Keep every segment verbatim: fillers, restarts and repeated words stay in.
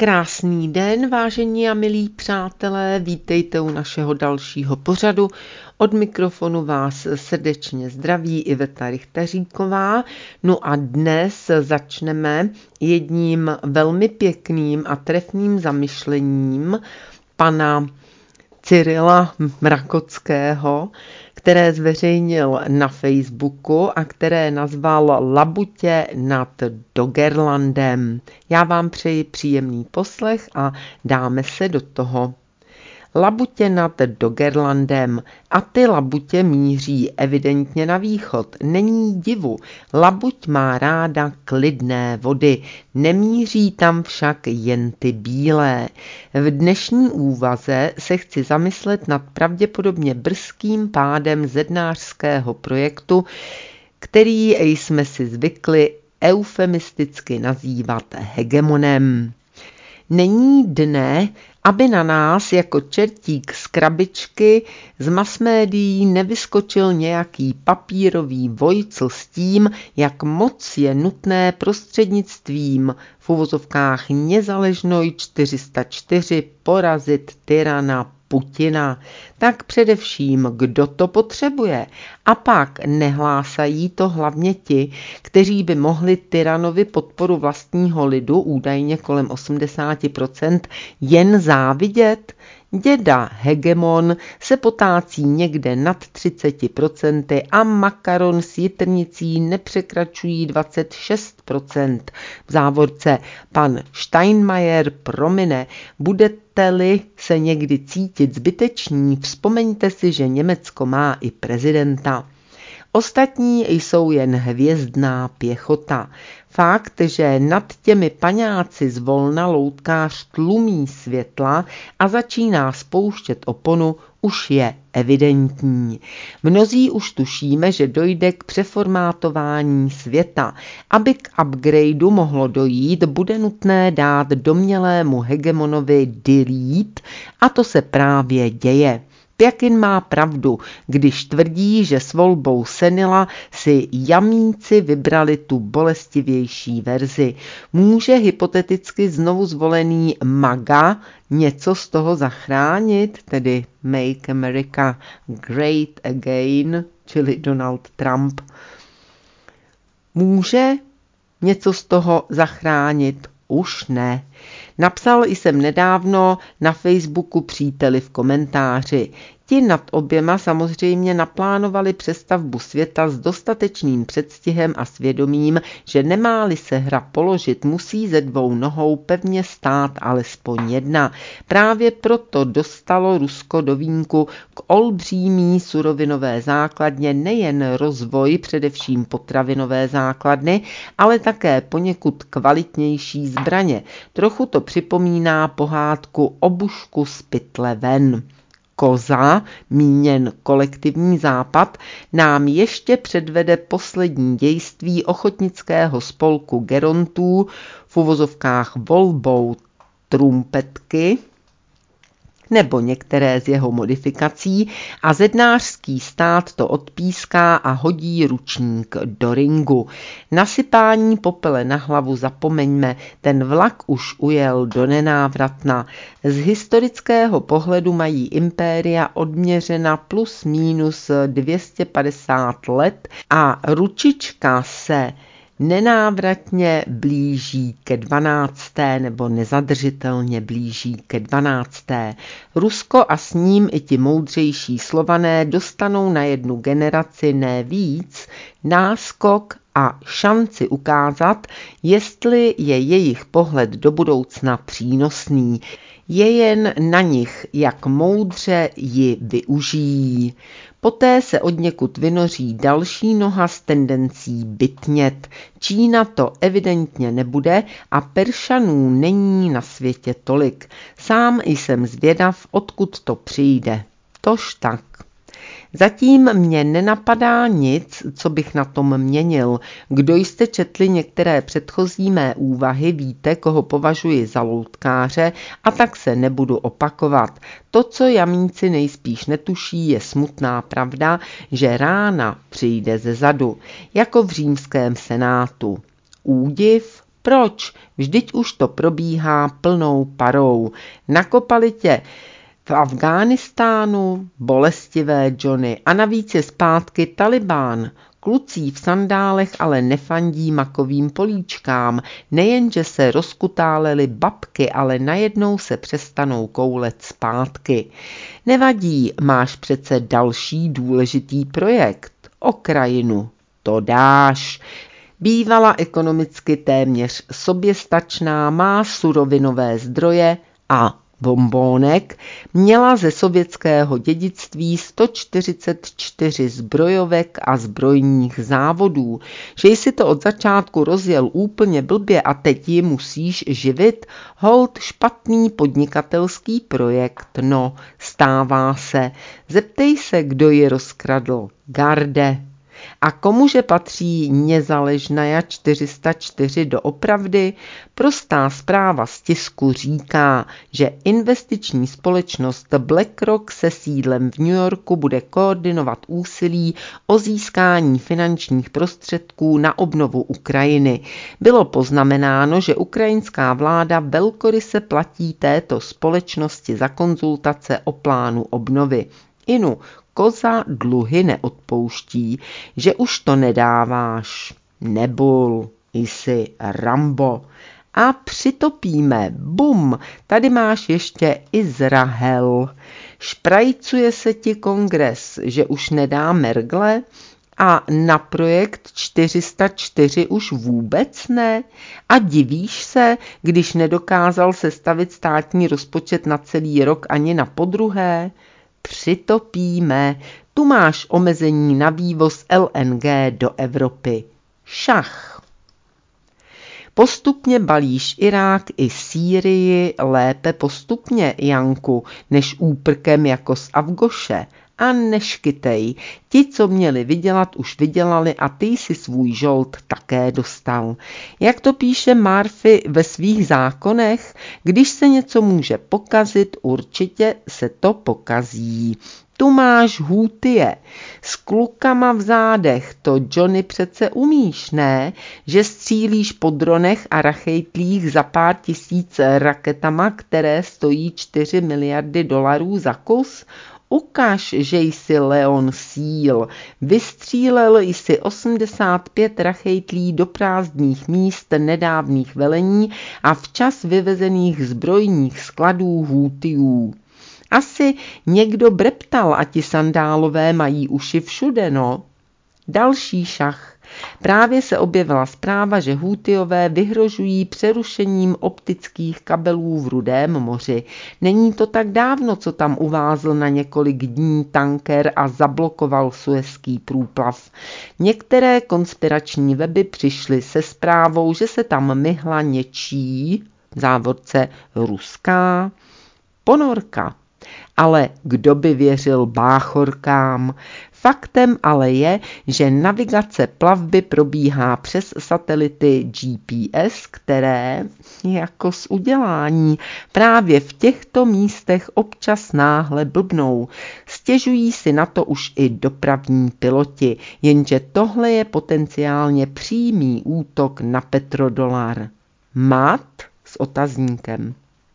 Krásný den, vážení a milí přátelé, vítejte u našeho dalšího pořadu. Od mikrofonu vás srdečně zdraví Iveta Richteříková. No a dnes začneme jedním velmi pěkným a trefným zamyšlením pana Cyrila Mrakockého, které zveřejnil na Facebooku a které nazval Labutě nad Doggerlandem. Já vám přeji příjemný poslech a dáme se do toho. Labutě nad Doggerlandem. A ty labutě míří evidentně na východ. Není divu. Labuť má ráda klidné vody. Nemíří tam však jen ty bílé. V dnešní úvaze se chci zamyslet nad pravděpodobně brzkým pádem zednářského projektu, který jsme si zvykli eufemisticky nazývat hegemonem. Není dne, aby na nás jako čertík z krabičky z masmédií nevyskočil nějaký papírový vojcl s tím, jak moc je nutné prostřednictvím v uvozovkách Nězaležnoj čtyři sta čtyři porazit tyrana Putina. Tak především, kdo to potřebuje? A pak nehlásají to hlavně ti, kteří by mohli tyranovi podporu vlastního lidu, údajně kolem osmdesát procent, jen závidět? Děda hegemon se potácí někde nad třicet procent a makaron s jitrnicí nepřekračují dvacet šest procent. V závorce pan Steinmeier promine, budete-li se někdy cítit zbyteční, vzpomeňte si, že Německo má i prezidenta. Ostatní jsou jen hvězdná pěchota. Fakt, že nad těmi paňáci zvolna loutkář tlumí světla a začíná spouštět oponu, už je evidentní. Mnozí už tušíme, že dojde k přeformátování světa. Aby k upgradeu mohlo dojít, bude nutné dát domnělému hegemonovi delete a to se právě děje. Pjakin má pravdu, když tvrdí, že s volbou senila si jamíci vybrali tu bolestivější verzi. Může hypoteticky znovu zvolený MAGA něco z toho zachránit, tedy Make America Great Again, čili Donald Trump? Může něco z toho zachránit? Už ne. Napsal jsem nedávno na Facebooku příteli v komentáři. Ti nad oběma samozřejmě naplánovali přestavbu světa s dostatečným předstihem a svědomím, že nemá-li se hra položit, musí ze dvou nohou pevně stát alespoň jedna. Právě proto dostalo Rusko do vínku k olbřímí surovinové základně nejen rozvoj především potravinové základny, ale také poněkud kvalitnější zbraně. Trochu to připomíná pohádku Obušku z pytle ven. Koza, míněn kolektivní západ, nám ještě předvede poslední dějství ochotnického spolku gerontů v uvozovkách volbou trumpetky nebo některé z jeho modifikací a zednářský stát to odpíská a hodí ručník do ringu. Nasypání popele na hlavu zapomeňme, ten vlak už ujel do nenávratna. Z historického pohledu mají impéria odměřena plus minus dvě stě padesát let a ručička se nenávratně blíží ke dvanácté nebo nezadržitelně blíží ke dvanácté. Rusko a s ním i ti moudřejší Slované dostanou na jednu generaci ne víc náskok a šanci ukázat, jestli je jejich pohled do budoucna přínosný. Je jen na nich, jak moudře ji využijí. Poté se odněkud vynoří další noha s tendencí bytnět. Čína to evidentně nebude a Peršanů není na světě tolik. Sám jsem zvědav, odkud to přijde. Tož tak. Zatím mě nenapadá nic, co bych na tom měnil. Kdo jste četli některé předchozí mé úvahy, víte, koho považuji za loutkáře, a tak se nebudu opakovat. To, co jamíci nejspíš netuší, je smutná pravda, že rána přijde ze zadu, jako v římském senátu. Údiv, Proč? Vždyť už to probíhá plnou parou. Nakopali tě v Afghánistánu, bolestivé Johnny, a navíc je zpátky Talibán. Kluci v sandálech ale nefandí makovým políčkám, nejenže se rozkutálely babky, ale najednou se přestanou koulet zpátky. Nevadí, máš přece další důležitý projekt, Ukrajinu, to dáš. Bývala ekonomicky téměř soběstačná, má surovinové zdroje a bombónek, měla ze sovětského dědictví sto čtyřicet čtyři zbrojovek a zbrojních závodů. Že jsi to od začátku rozjel úplně blbě a teď ji musíš živit? Hold špatný podnikatelský projekt, no, stává se. Zeptej se, kdo ji rozkradl. Garde. A komuže patří Nězaležnaja čtyři sta čtyři doopravdy? Prostá zpráva z tisku říká, že investiční společnost BlackRock se sídlem v New Yorku bude koordinovat úsilí o získání finančních prostředků na obnovu Ukrajiny. Bylo poznamenáno, že ukrajinská vláda velkoryse platí této společnosti za konzultace o plánu obnovy. Inu, koza dluhy neodpouští, že už to nedáváš. Nebul, jsi Rambo. A přitopíme, bum, tady máš ještě Izrael. Šprajcuje se ti kongres, že už nedá Mergle? A na projekt čtyři sta čtyři už vůbec ne? A divíš se, když nedokázal sestavit státní rozpočet na celý rok ani na podruhé? Přitopíme, tu máš omezení na vývoz L N G do Evropy. Šach. Postupně balíš Irák i Sýrii, lépe postupně, Janku, než úprkem jako z Avgoše. A neškytej, ti, co měli vydělat, už vydělali a ty si svůj žolt také dostal. Jak to píše Murphy ve svých zákonech, když se něco může pokazit, určitě se to pokazí. Tu máš Houthie, s klukama v zádech, to Johnny přece umíš, ne? Že střílíš po dronech a rachejtlích za pár tisíc raketama, které stojí čtyři miliardy dolarů za kus? Ukaž, že jsi Leon Síl. Vystřílel jsi osmdesát pět rachejtlí do prázdných míst nedávných velení a včas vyvezených zbrojních skladů Houthiů. Asi někdo breptal a ti sandálové mají uši všude, no. Další šach. Právě se objevila zpráva, že Houthiové vyhrožují přerušením optických kabelů v Rudém moři. Není to tak dávno, co tam uvázl na několik dní tanker a zablokoval Suezský průplav. Některé konspirační weby přišly se zprávou, že se tam myhla něčí, v závorce ruská, ponorka. Ale kdo by věřil báchorkám? Faktem ale je, že navigace plavby probíhá přes satelity G P S, které jako z udělání právě v těchto místech občas náhle blbnou. Stěžují si na to už i dopravní piloti, jenže tohle je potenciálně přímý útok na petrodolar. Mat s otazníkem.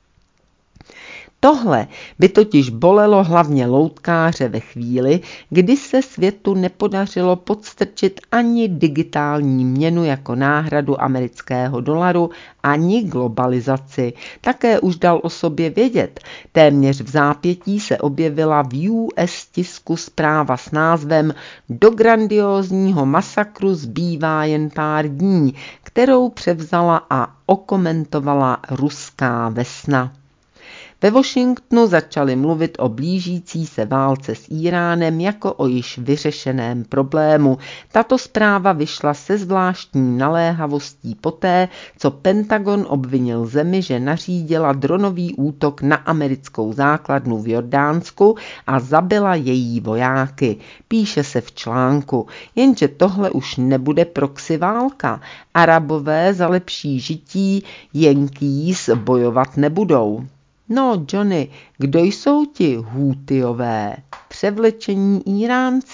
Tohle by totiž bolelo hlavně loutkáře ve chvíli, kdy se světu nepodařilo podstrčit ani digitální měnu jako náhradu amerického dolaru, ani globalizaci. Také už dal o sobě vědět. Téměř v zápětí se objevila v U S tisku zpráva s názvem Do grandiózního masakru zbývá jen pár dní, kterou převzala a okomentovala ruská vesna. Ve Washingtonu začali mluvit o blížící se válce s Íránem jako o již vyřešeném problému. Tato zpráva vyšla se zvláštní naléhavostí poté, co Pentagon obvinil zemi, že nařídila dronový útok na americkou základnu v Jordánsku a zabila její vojáky. Píše se v článku, jenže tohle už nebude proxy válka. Arabové za lepší žití Yankees bojovat nebudou. No, Johnny, kdo jsou ti Houthiové? Převlečení Íránci.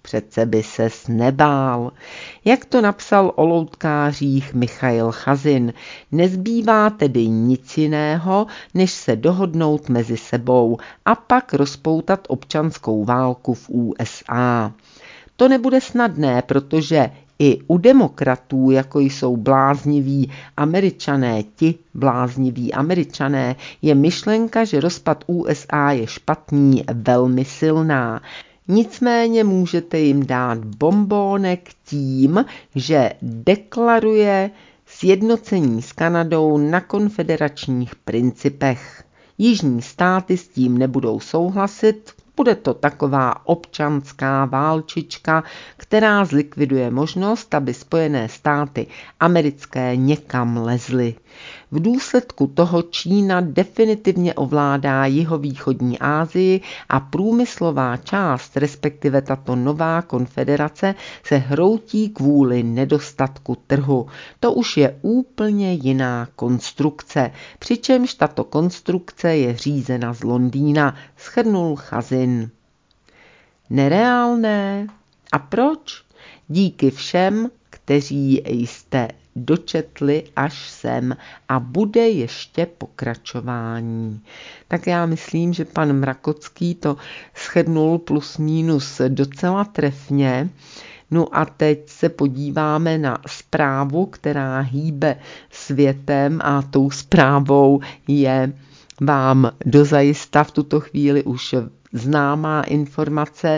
Přece by ses nebál. Jak to napsal o loutkářích Michail Chazin, nezbývá tedy nic jiného, než se dohodnout mezi sebou a pak rozpoutat občanskou válku v U S A. To nebude snadné, protože i u demokratů, jako jsou blázniví Američané, ti blázniví Američané, je myšlenka, že rozpad U S A je špatný, velmi silná. Nicméně můžete jim dát bombónek tím, že deklaruje sjednocení s Kanadou na konfederačních principech. Jižní státy s tím nebudou souhlasit, bude to taková občanská válčička, která zlikviduje možnost, aby Spojené státy americké někam lezly. V důsledku toho Čína definitivně ovládá jihovýchodní Asii a průmyslová část, respektive tato nová konfederace, se hroutí kvůli nedostatku trhu. To už je úplně jiná konstrukce, přičemž tato konstrukce je řízena z Londýna, shrnul Chazin. Nereálné? A proč? Díky všem, kteří jste dočetli až sem a bude ještě pokračování. Tak já myslím, že pan Mrakocký to shrnul plus mínus docela trefně. No a teď se podíváme na zprávu, která hýbe světem, a tou zprávou je vám dozajista v tuto chvíli už známá informace,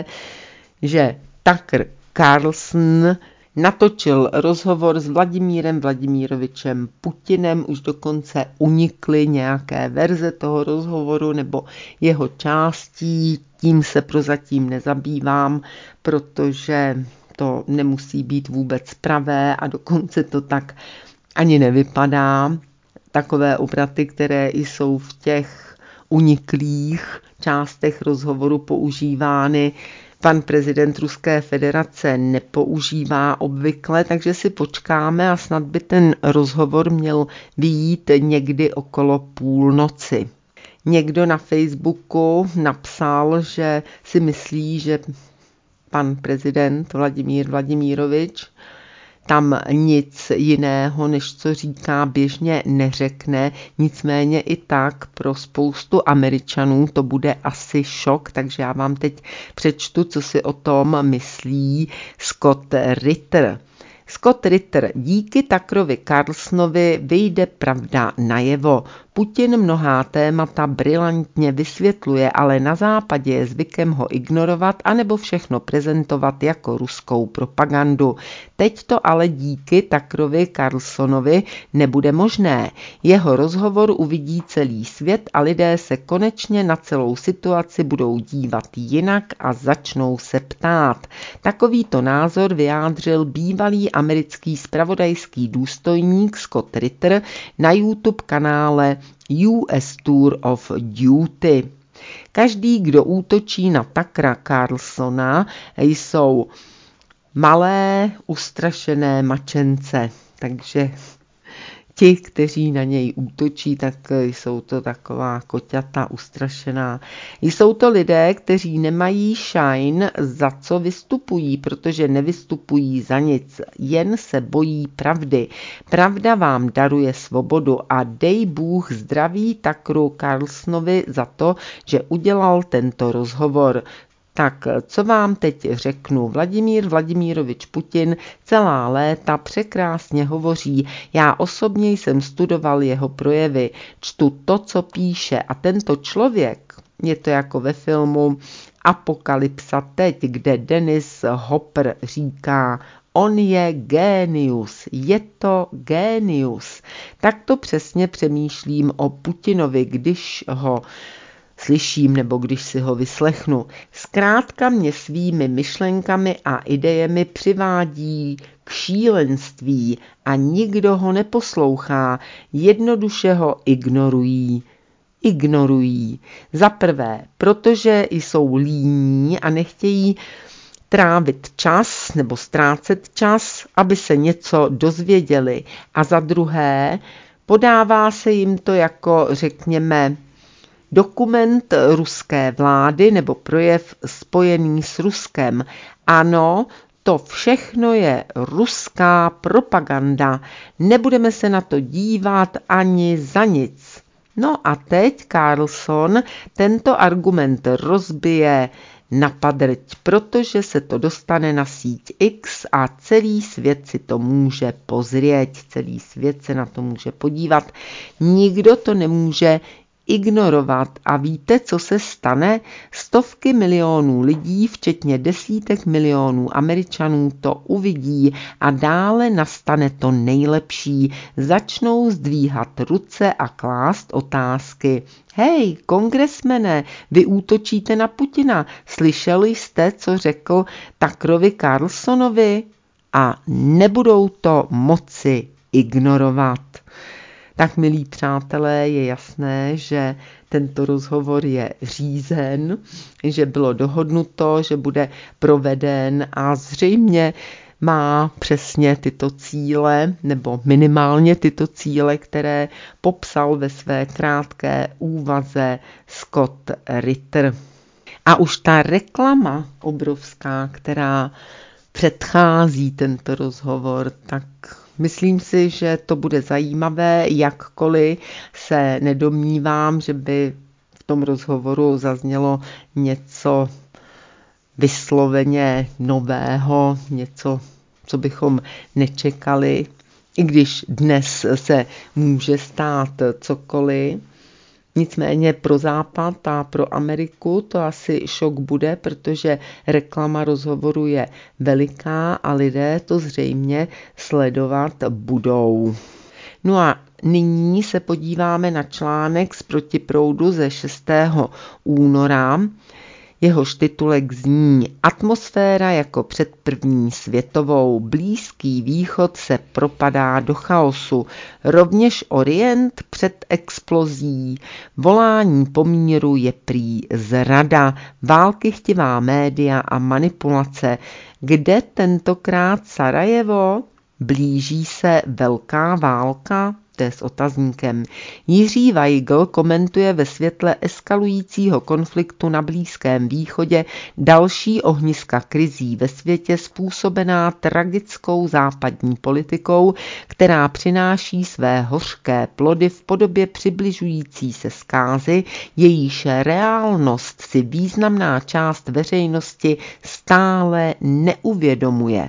že Tucker Carlson natočil rozhovor s Vladimírem Vladimírovičem Putinem, už dokonce unikly nějaké verze toho rozhovoru nebo jeho částí, tím se prozatím nezabývám, protože to nemusí být vůbec pravé a dokonce to tak ani nevypadá. Takové obraty, které jsou v těch uniklých částech rozhovoru používány, pan prezident Ruské federace nepoužívá obvykle, takže si počkáme a snad by ten rozhovor měl vyjít někdy okolo půlnoci. Někdo na Facebooku napsal, že si myslí, že pan prezident Vladimír Vladimírovič tam nic jiného, než co říká, běžně neřekne, nicméně i tak pro spoustu Američanů to bude asi šok, takže já vám teď přečtu, co si o tom myslí Scott Ritter. Scott Ritter: díky Tuckerovi Carlsonovi vyjde pravda najevo. Putin mnohá témata brilantně vysvětluje, ale na západě je zvykem ho ignorovat anebo všechno prezentovat jako ruskou propagandu. Teď to ale díky Tuckerovi Carlsonovi nebude možné. Jeho rozhovor uvidí celý svět a lidé se konečně na celou situaci budou dívat jinak a začnou se ptát. Takovýto názor vyjádřil bývalý americký zpravodajský důstojník Scott Ritter na YouTube kanále U S Tour of Duty. Každý, kdo útočí na Tuckera Carlsona, jsou malé, ustrašené mačence. Takže ti, kteří na něj útočí, tak jsou to taková koťata ustrašená. Jsou to lidé, kteří nemají shine, za co vystupují, protože nevystupují za nic, jen se bojí pravdy. Pravda vám daruje svobodu a dej Bůh zdraví Tuckeru Carlsonovi za to, že udělal tento rozhovor. Tak co vám teď řeknu, Vladimír Vladimírovič Putin celá léta překrásně hovoří, já osobně jsem studoval jeho projevy, čtu to, co píše a tento člověk, je to jako ve filmu Apokalypsa teď, kde Dennis Hopper říká, on je génius, je to génius. Tak to přesně přemýšlím o Putinovi, když ho slyším nebo když si ho vyslechnu. Zkrátka mě svými myšlenkami a idejemi přivádí k šílenství a nikdo ho neposlouchá, jednoduše ho ignorují. Ignorují. Za prvé, protože jsou líní a nechtějí trávit čas nebo ztrácet čas, aby se něco dozvěděli. A za druhé, podává se jim to jako, řekněme, dokument ruské vlády nebo projev spojený s Ruskem. Ano, to všechno je ruská propaganda. Nebudeme se na to dívat ani za nic. No a teď Carlson tento argument rozbije na padrť, protože se to dostane na síť X a celý svět si to může pozrieť, celý svět se na to může podívat. Nikdo to nemůže ignorovat. A víte, co se stane? Stovky milionů lidí, včetně desítek milionů Američanů, to uvidí a dále nastane to nejlepší. Začnou zdvíhat ruce a klást otázky. Hej, kongresmene, vy útočíte na Putina. Slyšeli jste, co řekl Tuckerovi Carlsonovi? A nebudou to moci ignorovat. Tak, milí přátelé, je jasné, že tento rozhovor je řízen, že bylo dohodnuto, že bude proveden a zřejmě má přesně tyto cíle, nebo minimálně tyto cíle, které popsal ve své krátké úvaze Scott Ritter. A už ta reklama obrovská, která předchází tento rozhovor, tak myslím si, že to bude zajímavé, jakkoliv se nedomnívám, že by v tom rozhovoru zaznělo něco vysloveně nového, něco, co bychom nečekali, i když dnes se může stát cokoliv. Nicméně pro Západ a pro Ameriku to asi šok bude, protože reklama rozhovoru je veliká a lidé to zřejmě sledovat budou. No a nyní se podíváme na článek z Protiproudu ze šestého února. Jehož titulek zní Atmosféra jako před první světovou. Blízký východ se propadá do chaosu. Rovněž Orient před explozí. Volání po míru je prý zrada. Války chtivá média a manipulace. Kde tentokrát Sarajevo? Blíží se velká válka? To je s otazníkem. Jiří Weigl komentuje ve světle eskalujícího konfliktu na Blízkém východě další ohniska krizí ve světě způsobená tragickou západní politikou, která přináší své hořké plody v podobě přibližující se zkázy, jejíž reálnost si významná část veřejnosti stále neuvědomuje.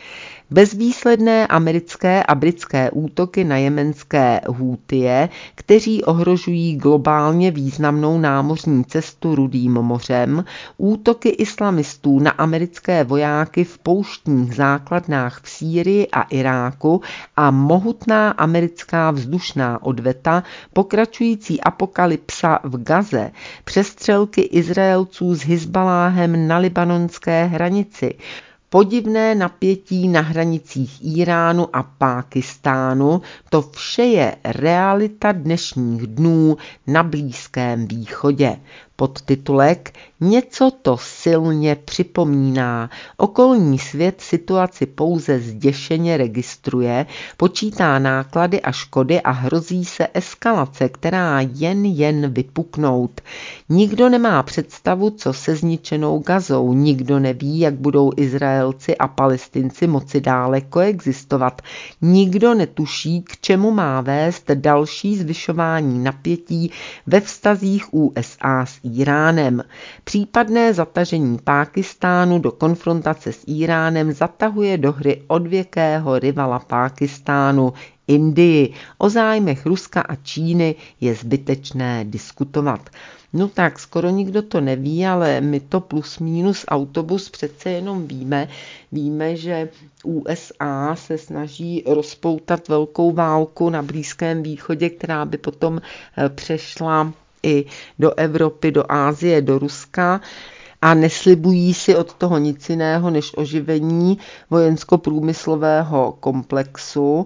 Bezvýsledné americké a britské útoky na jemenské Hútie, kteří ohrožují globálně významnou námořní cestu Rudým mořem, útoky islamistů na americké vojáky v pouštních základnách v Sýrii a Iráku a mohutná americká vzdušná odveta, pokračující apokalypsa v Gaze, přestřelky Izraelců s Hizbaláhem na libanonské hranici, podivné napětí na hranicích Íránu a Pákistánu, to vše je realita dnešních dnů na Blízkém východě. Podtitulek Něco to silně připomíná. Okolní svět situaci pouze zděšeně registruje, počítá náklady a škody a hrozí se eskalace, která jen jen vypuknout. Nikdo nemá představu, co se zničenou Gazou, nikdo neví, jak budou Izraelci a Palestinci moci dále koexistovat. Nikdo netuší, k čemu má vést další zvyšování napětí ve vztazích U S A s Íránem. Případné zatažení Pákistánu do konfrontace s Íránem zatahuje do hry odvěkého rivala Pákistánu, Indii. O zájmech Ruska a Číny je zbytečné diskutovat. No tak, skoro nikdo to neví, ale my to plus minus autobus přece jenom víme. Víme, že U S A se snaží rozpoutat velkou válku na Blízkém východě, která by potom přešla i do Evropy, do Asie, do Ruska a neslibují si od toho nic jiného než oživení vojensko-průmyslového komplexu.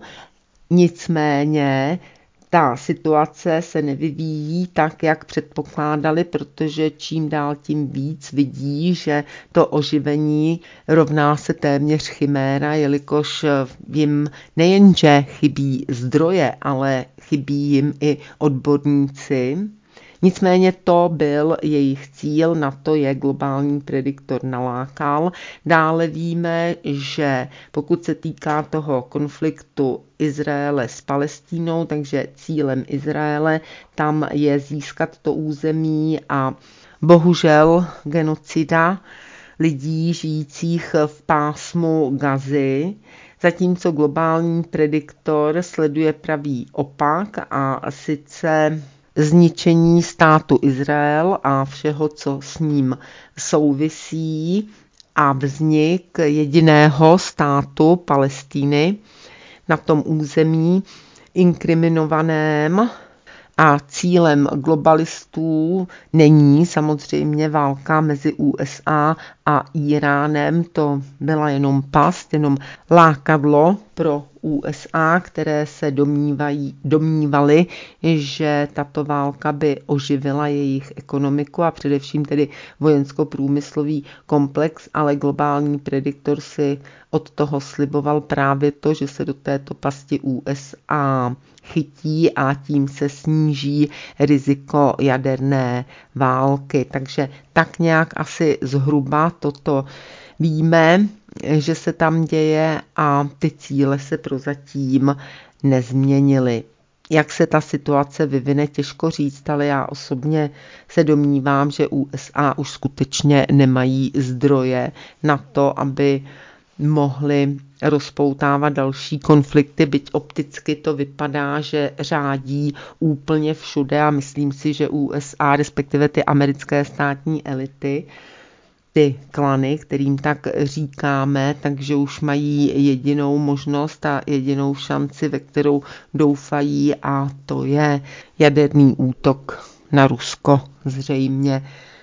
Nicméně ta situace se nevyvíjí tak, jak předpokládali, protože čím dál tím víc vidí, že to oživení rovná se téměř chiméra, jelikož jim nejenže chybí zdroje, ale chybí jim i odborníci. Nicméně to byl jejich cíl, na to je globální prediktor nalákal. Dále víme, že pokud se týká toho konfliktu Izraele s Palestínou, takže cílem Izraele tam je získat to území a bohužel genocida lidí žijících v pásmu Gazy, zatímco globální prediktor sleduje pravý opak a sice zničení státu Izrael a všeho, co s ním souvisí a vznik jediného státu Palestiny na tom území inkriminovaném. A cílem globalistů není samozřejmě válka mezi U S A a Íránem, to byla jenom past, jenom lákadlo pro U S A, které se domnívají, domnívaly, že tato válka by oživila jejich ekonomiku a především tedy vojensko-průmyslový komplex, ale globální prediktor si od toho sliboval právě to, že se do této pasti U S A chytí a tím se sníží riziko jaderné války. Takže tak nějak asi zhruba toto víme, že se tam děje a ty cíle se prozatím nezměnily. Jak se ta situace vyvine, těžko říct, ale já osobně se domnívám, že U S A už skutečně nemají zdroje na to, aby mohli rozpoutávat další konflikty, byť opticky to vypadá, že řádí úplně všude a myslím si, že U S A, respektive ty americké státní elity, ty klany, kterým tak říkáme, takže už mají jedinou možnost a jedinou šanci, ve kterou doufají, a to je jaderný útok na Rusko zřejmě,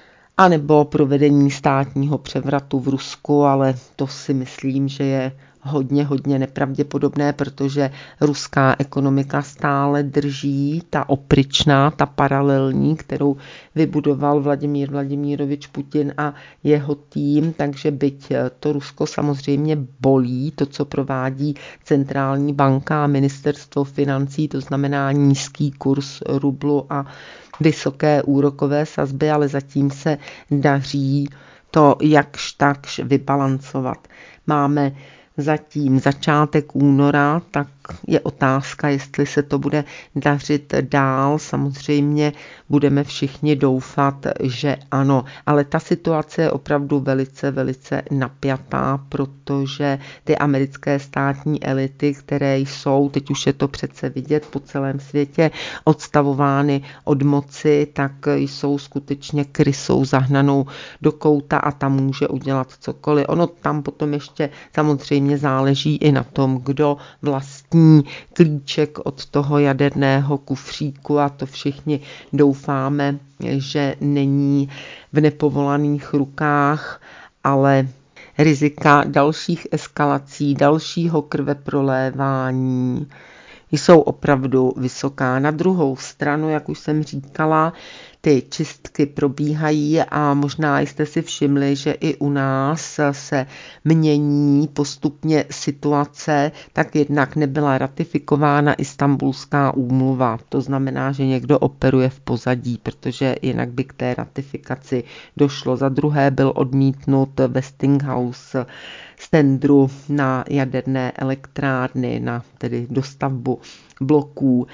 anebo provedení státního převratu v Rusku, ale to si myslím, že je hodně, hodně nepravděpodobné, protože ruská ekonomika stále drží, ta opryčná, ta paralelní, kterou vybudoval Vladimír Vladimírovič Putin a jeho tým, takže byť to Rusko samozřejmě bolí, to, co provádí centrální banka a ministerstvo financí, to znamená nízký kurz rublu a vysoké úrokové sazby, ale zatím se daří to jakž takž vybalancovat. Máme zatím začátek února, tak je otázka, jestli se to bude dařit dál. Samozřejmě budeme všichni doufat, že ano, ale ta situace je opravdu velice, velice napjatá, protože ty americké státní elity, které jsou, teď už je to přece vidět po celém světě, odstavovány od moci, tak jsou skutečně krysou zahnanou do kouta a tam může udělat cokoliv. Ono tam potom ještě samozřejmě záleží i na tom, kdo vlastní klíček od toho jaderného kufříku, a to všichni doufáme, že není v nepovolaných rukách, ale rizika dalších eskalací, dalšího krveprolévání jsou opravdu vysoká. Na druhou stranu, jak už jsem říkala, ty čistky probíhají a možná jste si všimli, že i u nás se mění postupně situace, tak jednak nebyla ratifikována Istanbulská úmluva. To znamená, že někdo operuje v pozadí, protože jinak by k té ratifikaci došlo. Za druhé byl odmítnut Westinghouse z tendru na jaderné elektrárny, na tedy dostavbu bloků.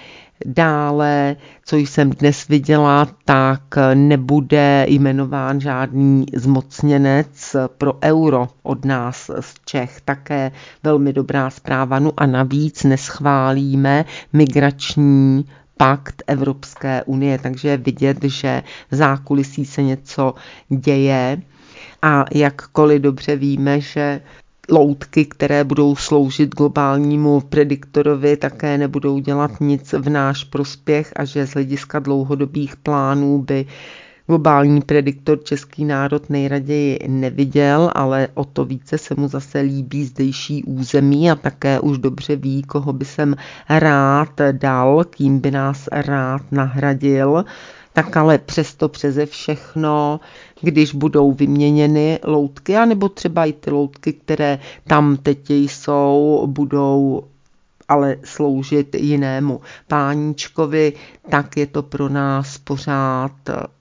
Dále, co jsem dnes viděla, tak nebude jmenován žádný zmocněnec pro euro od nás z Čech. Také velmi dobrá zpráva. No a navíc neschválíme migrační pakt Evropské unie, takže je vidět, že v zákulisí se něco děje. A jakkoliv dobře víme, že loutky, které budou sloužit globálnímu prediktorovi, také nebudou dělat nic v náš prospěch a že z hlediska dlouhodobých plánů by globální prediktor český národ nejraději neviděl, ale o to více se mu zase líbí zdejší území a také už dobře ví, koho by sem rád dal, kým by nás rád nahradil. Tak ale přesto přeze všechno, když budou vyměněny loutky, anebo třeba i ty loutky, které tam teď jsou, budou ale sloužit jinému páníčkovi, tak je to pro nás pořád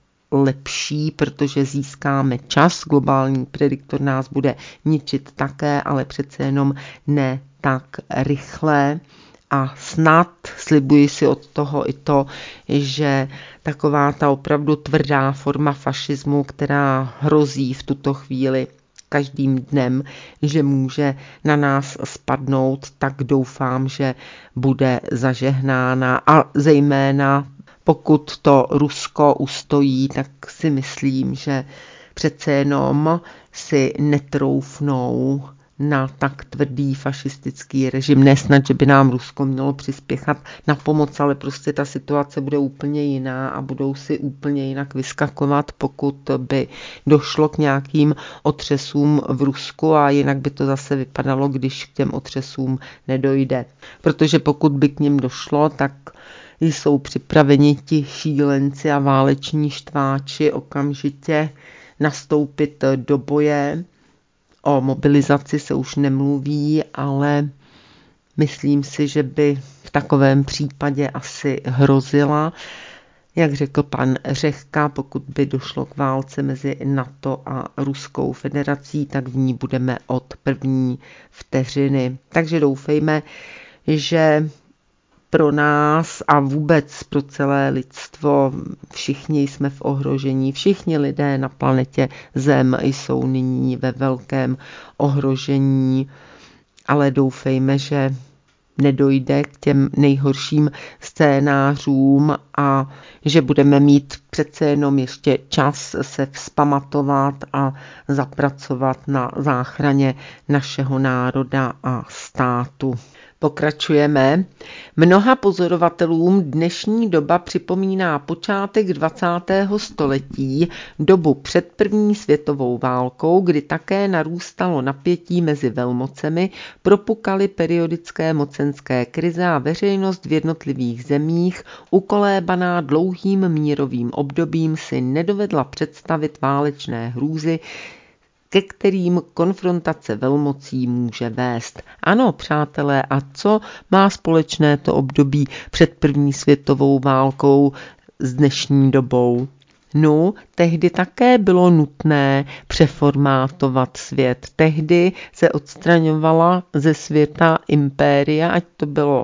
lepší, protože získáme čas. Globální prediktor nás bude ničit také, ale přece jenom ne tak rychle. A snad slibuji si od toho i to, že taková ta opravdu tvrdá forma fašismu, která hrozí v tuto chvíli každým dnem, že může na nás spadnout, tak doufám, že bude zažehnána a zejména pokud to Rusko ustojí, tak si myslím, že přece jenom si netroufnou na tak tvrdý fašistický režim. Nesnad, že by nám Rusko mělo přispěchat na pomoc, ale prostě ta situace bude úplně jiná a budou si úplně jinak vyskakovat, pokud by došlo k nějakým otřesům v Rusku, a jinak by to zase vypadalo, když k těm otřesům nedojde. Protože pokud by k nim došlo, tak jsou připraveni ti šílenci a váleční štváči okamžitě nastoupit do boje. O mobilizaci se už nemluví, ale myslím si, že by v takovém případě asi hrozila. Jak řekl pan Řehka, pokud by došlo k válce mezi NATO a Ruskou federací, tak v ní budeme od první vteřiny. Takže doufejme, že pro nás a vůbec pro celé lidstvo všichni jsme v ohrožení, všichni lidé na planetě Zem jsou nyní ve velkém ohrožení, ale doufejme, že nedojde k těm nejhorším scénářům a že budeme mít přece jenom ještě čas se vzpamatovat a zapracovat na záchraně našeho národa a státu. Pokračujeme. Mnoha pozorovatelům dnešní doba připomíná počátek dvacátého století, dobu před první světovou válkou, kdy také narůstalo napětí mezi velmocemi, propukaly periodické mocenské krize a veřejnost v jednotlivých zemích, ukolébaná dlouhým mírovým obdobím, si nedovedla představit válečné hrůzy, ke kterým konfrontace velmocí může vést. Ano, přátelé, a co má společné to období před první světovou válkou s dnešní dobou? No, tehdy také bylo nutné přeformátovat svět. Tehdy se odstraňovala ze světa impéria, ať to bylo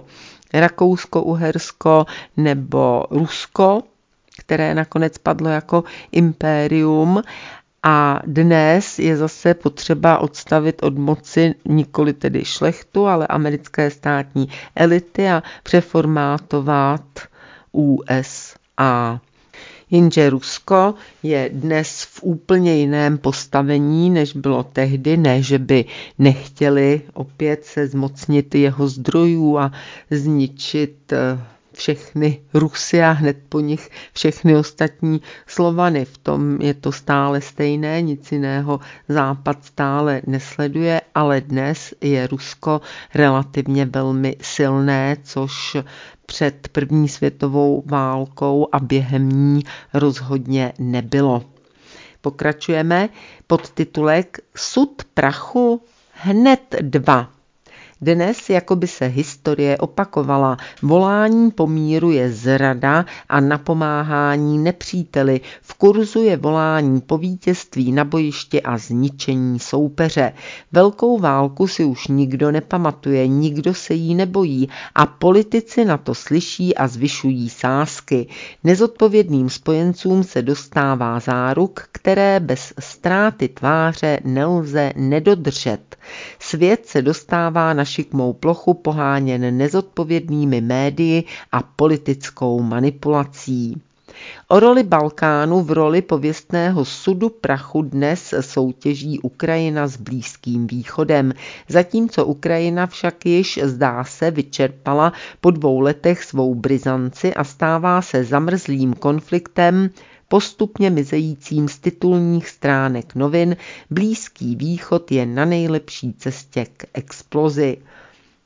Rakousko-Uhersko nebo Rusko, které nakonec padlo jako impérium. A dnes je zase potřeba odstavit od moci nikoli tedy šlechtu, ale americké státní elity a přeformátovat U S A. Jenže Rusko je dnes v úplně jiném postavení, než bylo tehdy, ne, že by nechtěli opět se zmocnit jeho zdrojů a zničit všechny Rusy a hned po nich všechny ostatní Slovany. V tom je to stále stejné, nic jiného Západ stále nesleduje, ale dnes je Rusko relativně velmi silné, což před první světovou válkou a během ní rozhodně nebylo. Pokračujeme. Podtitulek Sud prachu hned dva. Dnes, jako by se historie opakovala, volání po míru je zrada a napomáhání nepříteli. V kurzu je volání po vítězství na bojišti a zničení soupeře. Velkou válku si už nikdo nepamatuje, nikdo se jí nebojí a politici na to slyší a zvyšují sázky. Nezodpovědným spojencům se dostává záruk, které bez ztráty tváře nelze nedodržet. Svět se dostává na šikmou plochu poháněn nezodpovědnými médii a politickou manipulací. O roli Balkánu v roli pověstného sudu prachu dnes soutěží Ukrajina s Blízkým východem, zatímco Ukrajina však již, zdá se, vyčerpala po dvou letech svou brizanci a stává se zamrzlým konfliktem, postupně mizejícím z titulních stránek novin. Blízký východ je na nejlepší cestě k explozi.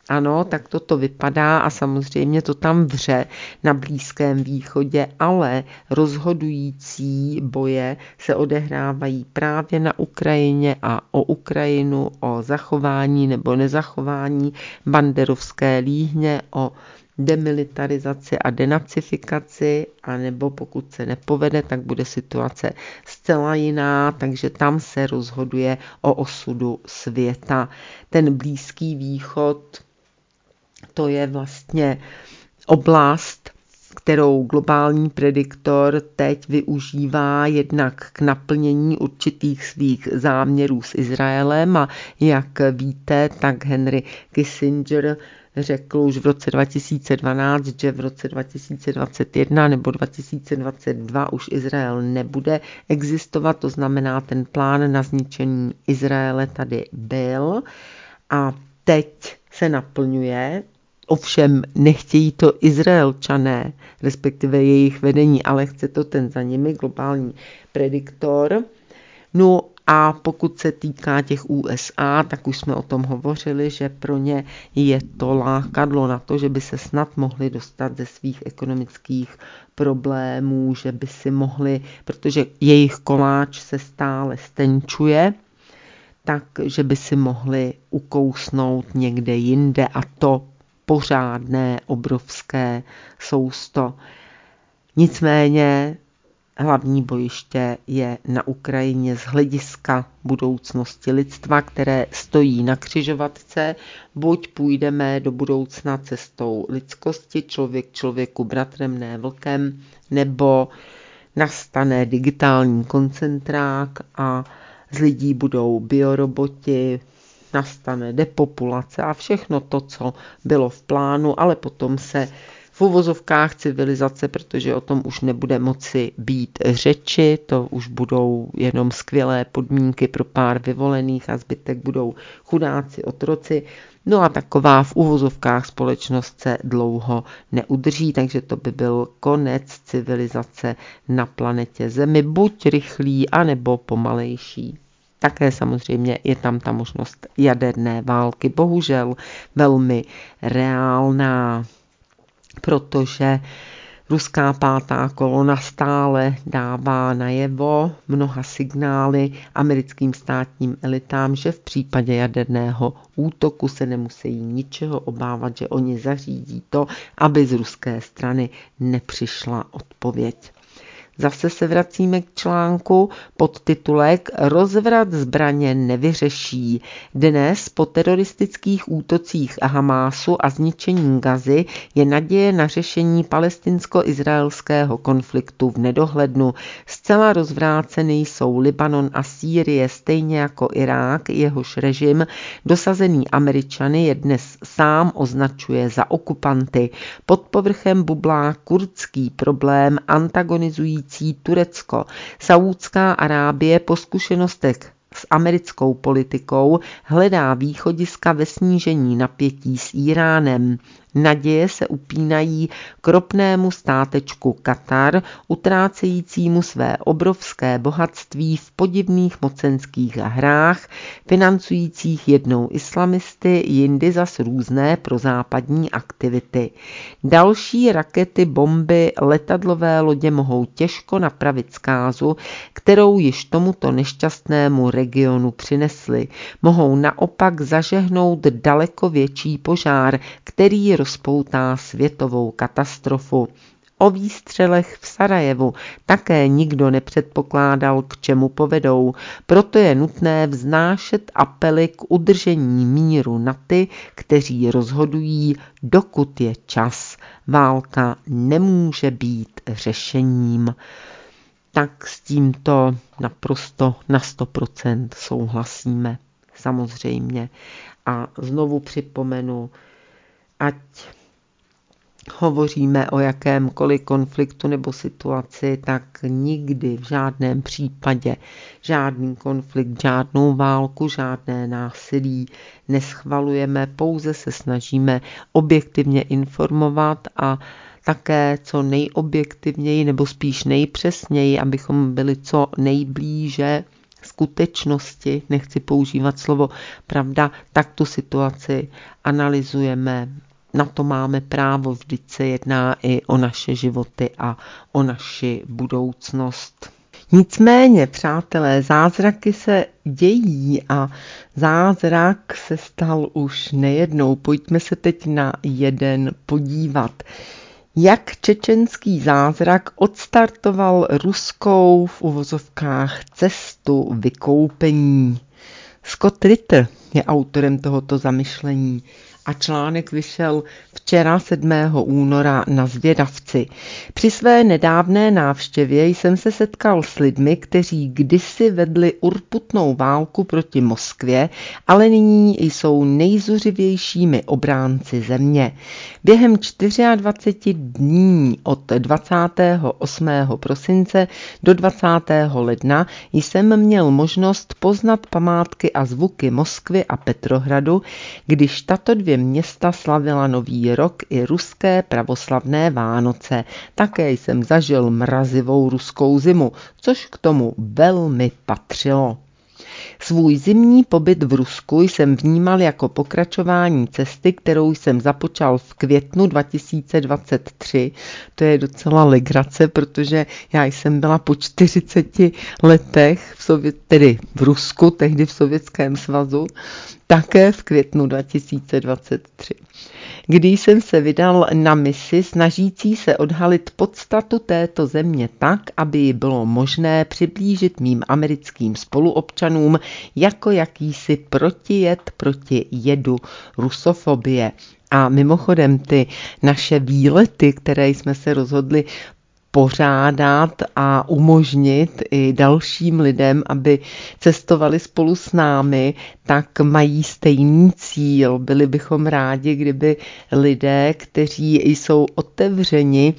Ano, tak toto vypadá a samozřejmě to tam vře na Blízkém východě, ale rozhodující boje se odehrávají právě na Ukrajině a o Ukrajinu, o zachování nebo nezachování banderovské líhně, o demilitarizaci a denacifikaci, anebo pokud se nepovede, tak bude situace zcela jiná, takže tam se rozhoduje o osudu světa. Ten Blízký východ, to je vlastně oblast, kterou globální prediktor teď využívá jednak k naplnění určitých svých záměrů s Izraelem a jak víte, tak Henry Kissinger řekl už v roce dva tisíce dvanáct, že v roce dva tisíce dvacet jedna nebo dva tisíce dvacet dva už Izrael nebude existovat, to znamená, ten plán na zničení Izraele tady byl a teď se naplňuje. Ovšem nechtějí to Izraelčané, respektive jejich vedení, ale chce to ten za nimi globální prediktor. No a pokud se týká těch U S A, tak už jsme o tom hovořili, že pro ně je to lákadlo na to, že by se snad mohli dostat ze svých ekonomických problémů, že by si mohli, protože jejich koláč se stále stenčuje, takže by si mohli ukousnout někde jinde a to pořádné, obrovské sousto. Nicméně hlavní bojiště je na Ukrajině z hlediska budoucnosti lidstva, které stojí na křižovatce. Buď půjdeme do budoucna cestou lidskosti, člověk člověku bratrem, ne vlkem, nebo nastane digitální koncentrák a z lidí budou bioroboti, nastane depopulace a všechno to, co bylo v plánu, ale potom se v uvozovkách civilizace, protože o tom už nebude moci být řeči, to už budou jenom skvělé podmínky pro pár vyvolených a zbytek budou chudáci, otroci. No a taková v uvozovkách společnost se dlouho neudrží, takže to by byl konec civilizace na planetě Zemi, buď rychlý, anebo pomalejší. Také samozřejmě je tam ta možnost jaderné války, bohužel velmi reálná, protože ruská pátá kolona stále dává najevo mnoha signály americkým státním elitám, že v případě jaderného útoku se nemusí ničeho obávat, že oni zařídí to, aby z ruské strany nepřišla odpověď. Zase se vracíme k článku pod titulek Rozvrat zbraně nevyřeší. Dnes po teroristických útocích Hamásu a zničení Gazy je naděje na řešení palestinsko-izraelského konfliktu v nedohlednu. Zcela rozvráceny jsou Libanon a Sýrie, stejně jako Irák, jehož režim, dosazený Američany, je dnes sám označuje za okupanty. Pod povrchem bublá kurdský problém antagonizující Turecko. Saúdská Arábie po zkušenostech s americkou politikou hledá východiska ve snížení napětí s Íránem. Naděje se upínají k ropnému státečku Katar, utrácejícímu své obrovské bohatství v podivných mocenských hrách, financujících jednou islamisty, jindy zas různé prozápadní aktivity. Další rakety, bomby, letadlové lodě mohou těžko napravit zkázu, kterou již tomuto nešťastnému regionu přinesly. Mohou naopak zažehnout daleko větší požár, který rozpoutá světovou katastrofu. O výstřelech v Sarajevu také nikdo nepředpokládal, k čemu povedou. Proto je nutné vznášet apely k udržení míru na ty, kteří rozhodují, dokud je čas. Válka nemůže být řešením. Tak s tímto naprosto na sto procent souhlasíme, samozřejmě. A znovu připomenu, ať hovoříme o jakémkoliv konfliktu nebo situaci, tak nikdy v žádném případě žádný konflikt, žádnou válku, žádné násilí neschvalujeme, pouze se snažíme objektivně informovat a také co nejobjektivněji nebo spíš nejpřesněji, abychom byli co nejblíže skutečnosti, nechci používat slovo pravda, tak tu situaci analyzujeme. Na to máme právo, vždyť se jedná i o naše životy a o naši budoucnost. Nicméně, přátelé, zázraky se dějí a zázrak se stal už nejednou. Pojďme se teď na jeden podívat. Jak čečenský zázrak odstartoval ruskou v uvozovkách cestu vykoupení. Scott Ritter je autorem tohoto zamyšlení a článek vyšel včera sedmého února na Zvědavci. Při své nedávné návštěvě jsem se setkal s lidmi, kteří kdysi vedli urputnou válku proti Moskvě, ale nyní jsou nejzuřivějšími obránci země. Během dvacet čtyři dní od dvacátého osmého prosince do dvacátého ledna jsem měl možnost poznat památky a zvuky Moskvy a Petrohradu, když tato dvě města slavila Nový rok i ruské pravoslavné Vánoce. Také jsem zažil mrazivou ruskou zimu, což k tomu velmi patřilo. Svůj zimní pobyt v Rusku jsem vnímal jako pokračování cesty, kterou jsem započal v květnu dva tisíce dvacet tři. To je docela legrace, protože já jsem byla po čtyřiceti letech, v Sovět, tedy v Rusku, tehdy v Sovětském svazu, také v květnu dva tisíce dvacet tři. Když jsem se vydal na misi snažící se odhalit podstatu této země tak, aby ji bylo možné přiblížit mým americkým spoluobčanům jako jakýsi protijed proti jedu rusofobie. A mimochodem ty naše výlety, které jsme se rozhodli pořádat a umožnit i dalším lidem, aby cestovali spolu s námi, tak mají stejný cíl. Byli bychom rádi, kdyby lidé, kteří jsou otevřeni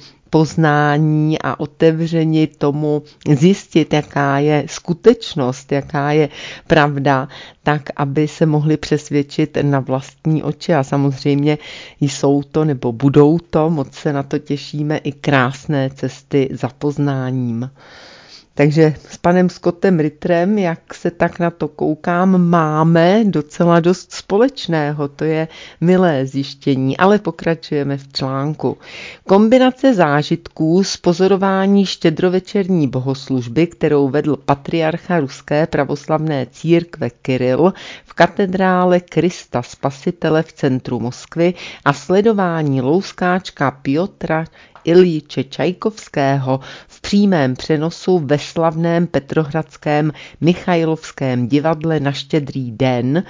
poznání a otevřeni tomu zjistit, jaká je skutečnost, jaká je pravda, tak aby se mohli přesvědčit na vlastní oči. A samozřejmě jsou to nebo budou to, moc se na to těšíme, i krásné cesty za poznáním. Takže s panem Scottem Ritterem, jak se tak na to koukám, máme docela dost společného. To je milé zjištění, ale pokračujeme v článku. Kombinace zážitků z pozorování štědrovečerní bohoslužby, kterou vedl patriarcha ruské pravoslavné církve Kiril v katedrále Krista Spasitele v centru Moskvy a sledování louskáčka Piotra Iljiče Čajkovského v přímém přenosu ve slavném petrohradském Michajlovském divadle na Štědrý den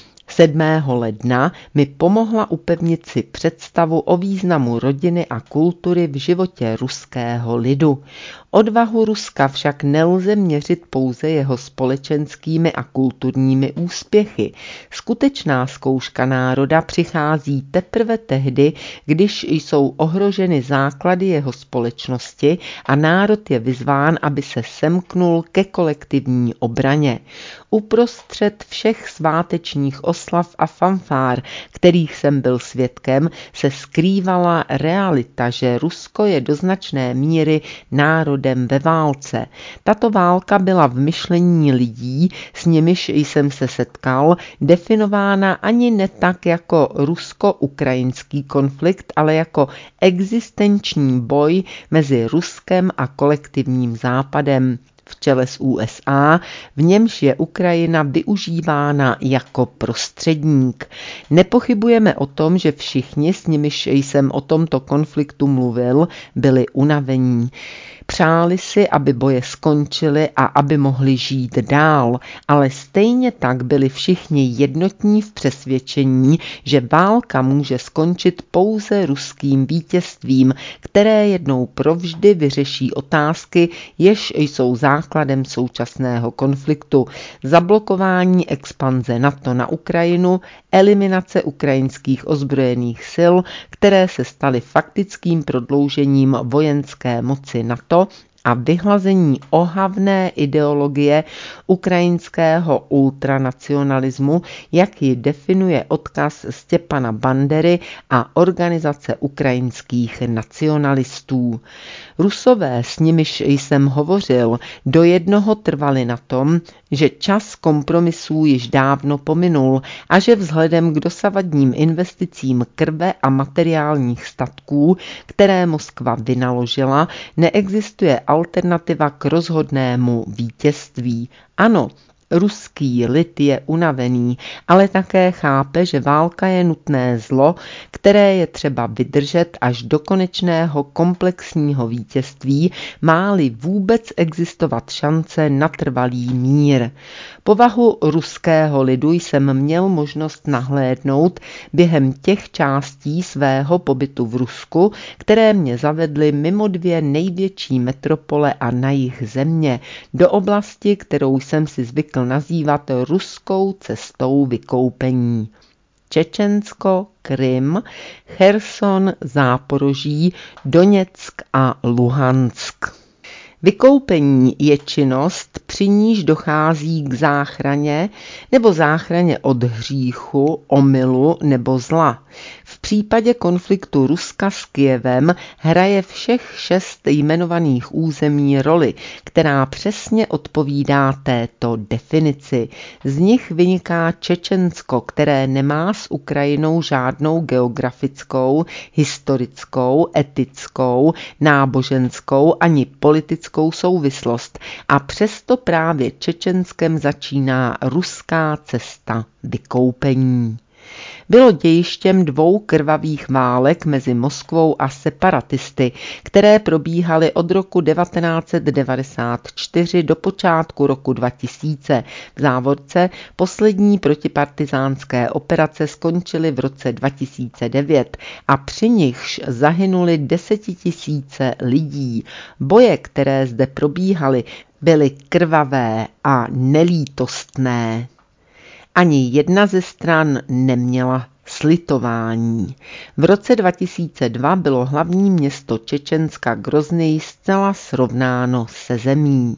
sedmého ledna mi pomohla upevnit si představu o významu rodiny a kultury v životě ruského lidu. Odvahu Ruska však nelze měřit pouze jeho společenskými a kulturními úspěchy. Skutečná zkouška národa přichází teprve tehdy, když jsou ohroženy základy jeho společnosti a národ je vyzván, aby se semknul ke kolektivní obraně. Uprostřed všech svátečních oslav a fanfár, kterých jsem byl svědkem, se skrývala realita, že Rusko je do značné míry národem ve válce. Tato válka byla v myšlení lidí, s nimiž jsem se setkal, definována ani ne tak jako rusko-ukrajinský konflikt, ale jako existenční boj mezi Ruskem a kolektivním západem v čele s U S A, v němž je Ukrajina využívána jako prostředník. Nepochybujeme o tom, že všichni, s nimiž jsem o tomto konfliktu mluvil, byli unavení. Přáli si, aby boje skončily a aby mohli žít dál, ale stejně tak byli všichni jednotní v přesvědčení, že válka může skončit pouze ruským vítězstvím, které jednou provždy vyřeší otázky, jež jsou základem současného konfliktu. Zablokování expanze NATO na Ukrajinu, eliminace ukrajinských ozbrojených sil, které se staly faktickým prodloužením vojenské moci NATO, a vyhlazení ohavné ideologie ukrajinského ultranacionalismu, jak ji definuje odkaz Stěpana Bandery a Organizace ukrajinských nacionalistů. Rusové, s nimiž jsem hovořil, do jednoho trvali na tom, že čas kompromisů již dávno pominul a že vzhledem k dosavadním investicím krve a materiálních statků, které Moskva vynaložila, neexistuje alternativa k rozhodnému vítězství. Ano, ruský lid je unavený, ale také chápe, že válka je nutné zlo, které je třeba vydržet až do konečného komplexního vítězství, má-li vůbec existovat šance na trvalý mír. Povahu ruského lidu jsem měl možnost nahlédnout během těch částí svého pobytu v Rusku, které mě zavedly mimo dvě největší metropole a na jih země, do oblasti, kterou jsem si zvykl nazývat ruskou cestou vykoupení. Čečensko, Krym, Cherson, Záporoží, Doněck a Luhansk. Vykoupení je činnost, při níž dochází k záchraně nebo záchraně od hříchu, omylu nebo zla. V případě konfliktu Ruska s Kyjevem hraje všech šest jmenovaných území roli, která přesně odpovídá této definici. Z nich vyniká Čečensko, které nemá s Ukrajinou žádnou geografickou, historickou, etickou, náboženskou ani politickou souvislost a přesto právě Čečenskem začíná ruská cesta vykoupení. Bylo dějištěm dvou krvavých válek mezi Moskvou a separatisty, které probíhaly od roku devatenáct set devadesát čtyři do počátku roku dva tisíce. V závorce poslední protipartizánské operace skončily v roce dva tisíce devět a při nichž zahynuli desetitisíce lidí. Boje, které zde probíhaly, byly krvavé a nelítostné. Ani jedna ze stran neměla slitování. V roce dva tisíce dva bylo hlavní město Čečenska Groznyj zcela srovnáno se zemí.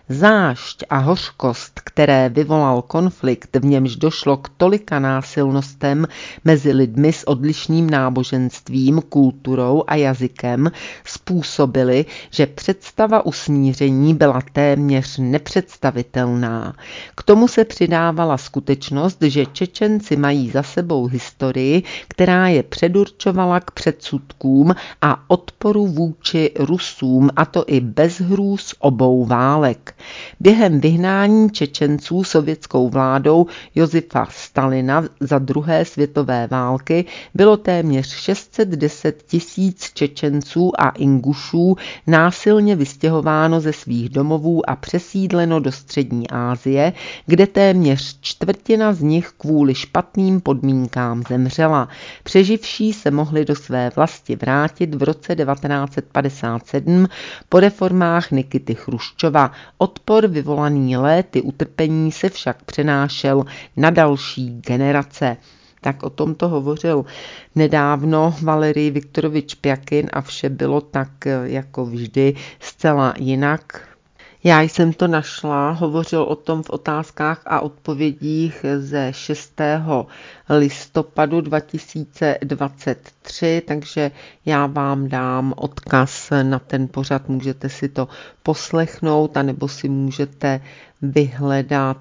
Zášť a hořkost, které vyvolal konflikt, v němž došlo k tolika násilnostem mezi lidmi s odlišným náboženstvím, kulturou a jazykem, způsobily, že představa usmíření byla téměř nepředstavitelná. K tomu se přidávala skutečnost, že Čečenci mají za sebou historii, která je předurčovala k předsudkům a odporu vůči Rusům, a to i bez hrůz obou válek. Během vyhnání Čečenců sovětskou vládou Josifa Stalina za druhé světové války bylo téměř šest set deset tisíc Čečenců a Ingušů násilně vystěhováno ze svých domovů a přesídleno do Střední Asie, kde téměř čtvrtina z nich kvůli špatným podmínkám zemřela. Přeživší se mohli do své vlasti vrátit v roce devatenáct set padesát sedm po reformách Nikity Chruščova. Odpor vyvolaný léty utrpení se však přenášel na další generace. Tak o tomto hovořil nedávno Valerij Viktorovič Pjakin a vše bylo tak jako vždy zcela jinak. Já jsem to našla, hovořil o tom v otázkách a odpovědích ze šestého listopadu dva tisíce dvacet tři, takže já vám dám odkaz na ten pořad, můžete si to poslechnout, anebo si můžete vyhledat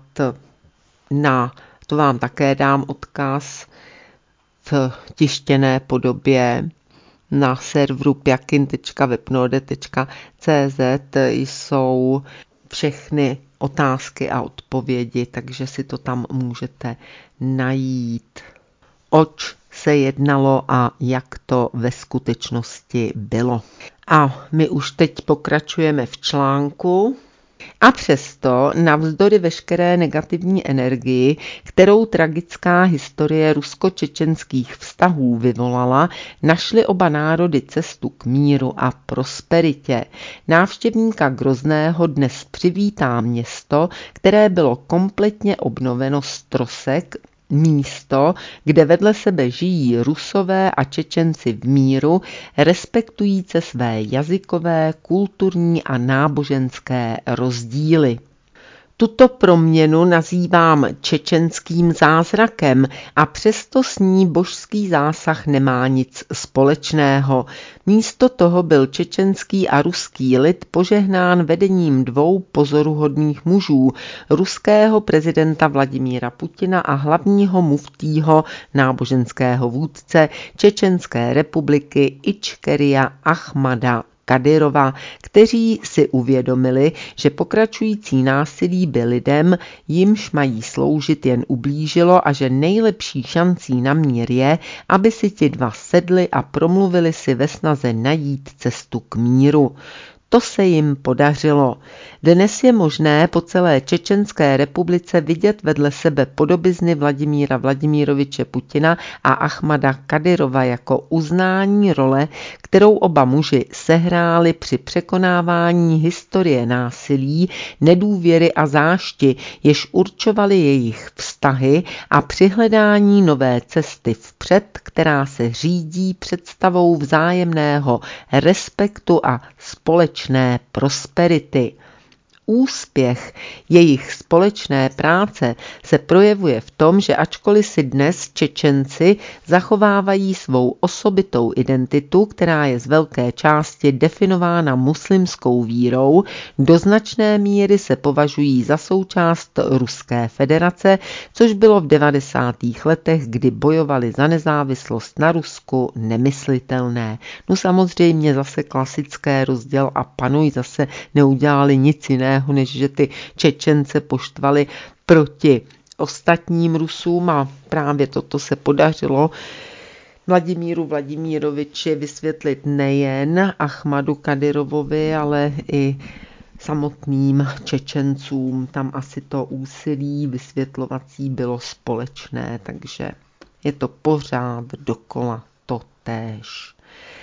na, to vám také dám odkaz v tištěné podobě na serveru pjakin tečka webnode tečka cé zet jsou všechny otázky a odpovědi, takže si to tam můžete najít. Oč se jednalo a jak to ve skutečnosti bylo. A my už teď pokračujeme v článku. A přesto, navzdory veškeré negativní energii, kterou tragická historie rusko-čečenských vztahů vyvolala, našly oba národy cestu k míru a prosperitě. Návštěvníka Grozného dnes přivítá město, které bylo kompletně obnoveno z trosek Místo, kde vedle sebe žijí Rusové a Čečenci v míru, respektujíce své jazykové, kulturní a náboženské rozdíly. Tuto proměnu nazývám čečenským zázrakem a přesto s ní božský zásah nemá nic společného. Místo toho byl čečenský a ruský lid požehnán vedením dvou pozoruhodných mužů, ruského prezidenta Vladimíra Putina a hlavního muftího náboženského vůdce Čečenské republiky Ičkeria Ahmada Kadyrova, kteří si uvědomili, že pokračující násilí by lidem, jimž mají sloužit, jen ublížilo a že nejlepší šancí na mír je, aby si ti dva sedli a promluvili si ve snaze najít cestu k míru. To se jim podařilo. Dnes je možné po celé Čečenské republice vidět vedle sebe podobizny Vladimíra Vladimíroviče Putina a Ahmada Kadyrova jako uznání role, kterou oba muži sehráli při překonávání historie násilí, nedůvěry a zášti, jež určovaly jejich vztahy, a při hledání nové cesty vpřed, která se řídí představou vzájemného respektu a společné prosperity. Úspěch jejich společné práce se projevuje v tom, že ačkoliv si dnes Čečenci zachovávají svou osobitou identitu, která je z velké části definována muslimskou vírou, do značné míry se považují za součást Ruské federace, což bylo v devadesátých letech, kdy bojovali za nezávislost na Rusku, nemyslitelné. No samozřejmě zase klasické rozděl a panuj zase neudělali nic jiného, než že ty Čečence poštvali proti ostatním Rusům, a právě toto se podařilo Vladimíru Vladimíroviči vysvětlit nejen Ahmadu Kadyrovovi, ale i samotným Čečencům. Tam asi to úsilí vysvětlovací bylo společné, takže je to pořád dokola totéž.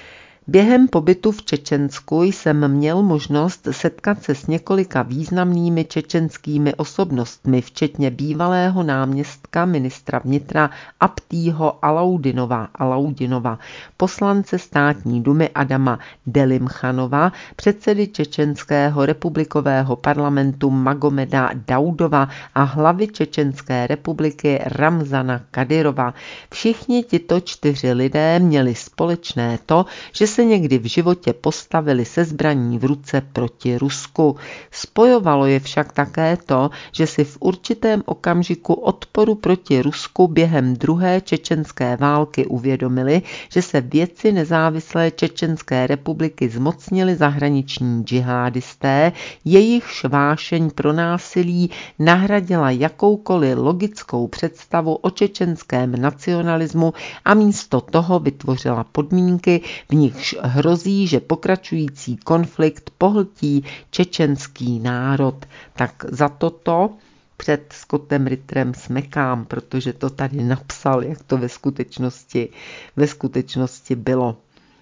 Během pobytu v Čečensku jsem měl možnost setkat se s několika významnými čečenskými osobnostmi, včetně bývalého náměstka ministra vnitra Abtího Alaudinova, Alaudinova, poslance státní dumy Adama Delimchanova, předsedy Čečenského republikového parlamentu Magomeda Daudova a hlavy Čečenské republiky Ramzana Kadyrova. Všichni tito čtyři lidé měli společné to, že se někdy v životě postavili se zbraní v ruce proti Rusku. Spojovalo je však také to, že si v určitém okamžiku odporu proti Rusku během druhé čečenské války uvědomili, že se vědci nezávislé Čečenské republiky zmocnili zahraniční džihádisté, jejichž vášeň pro násilí nahradila jakoukoliv logickou představu o čečenském nacionalismu a místo toho vytvořila podmínky, v nichž hrozí, že pokračující konflikt pohltí čečenský národ. Tak za toto před Scottem Ritterem smekám, protože to tady napsal, jak to ve skutečnosti, ve skutečnosti bylo.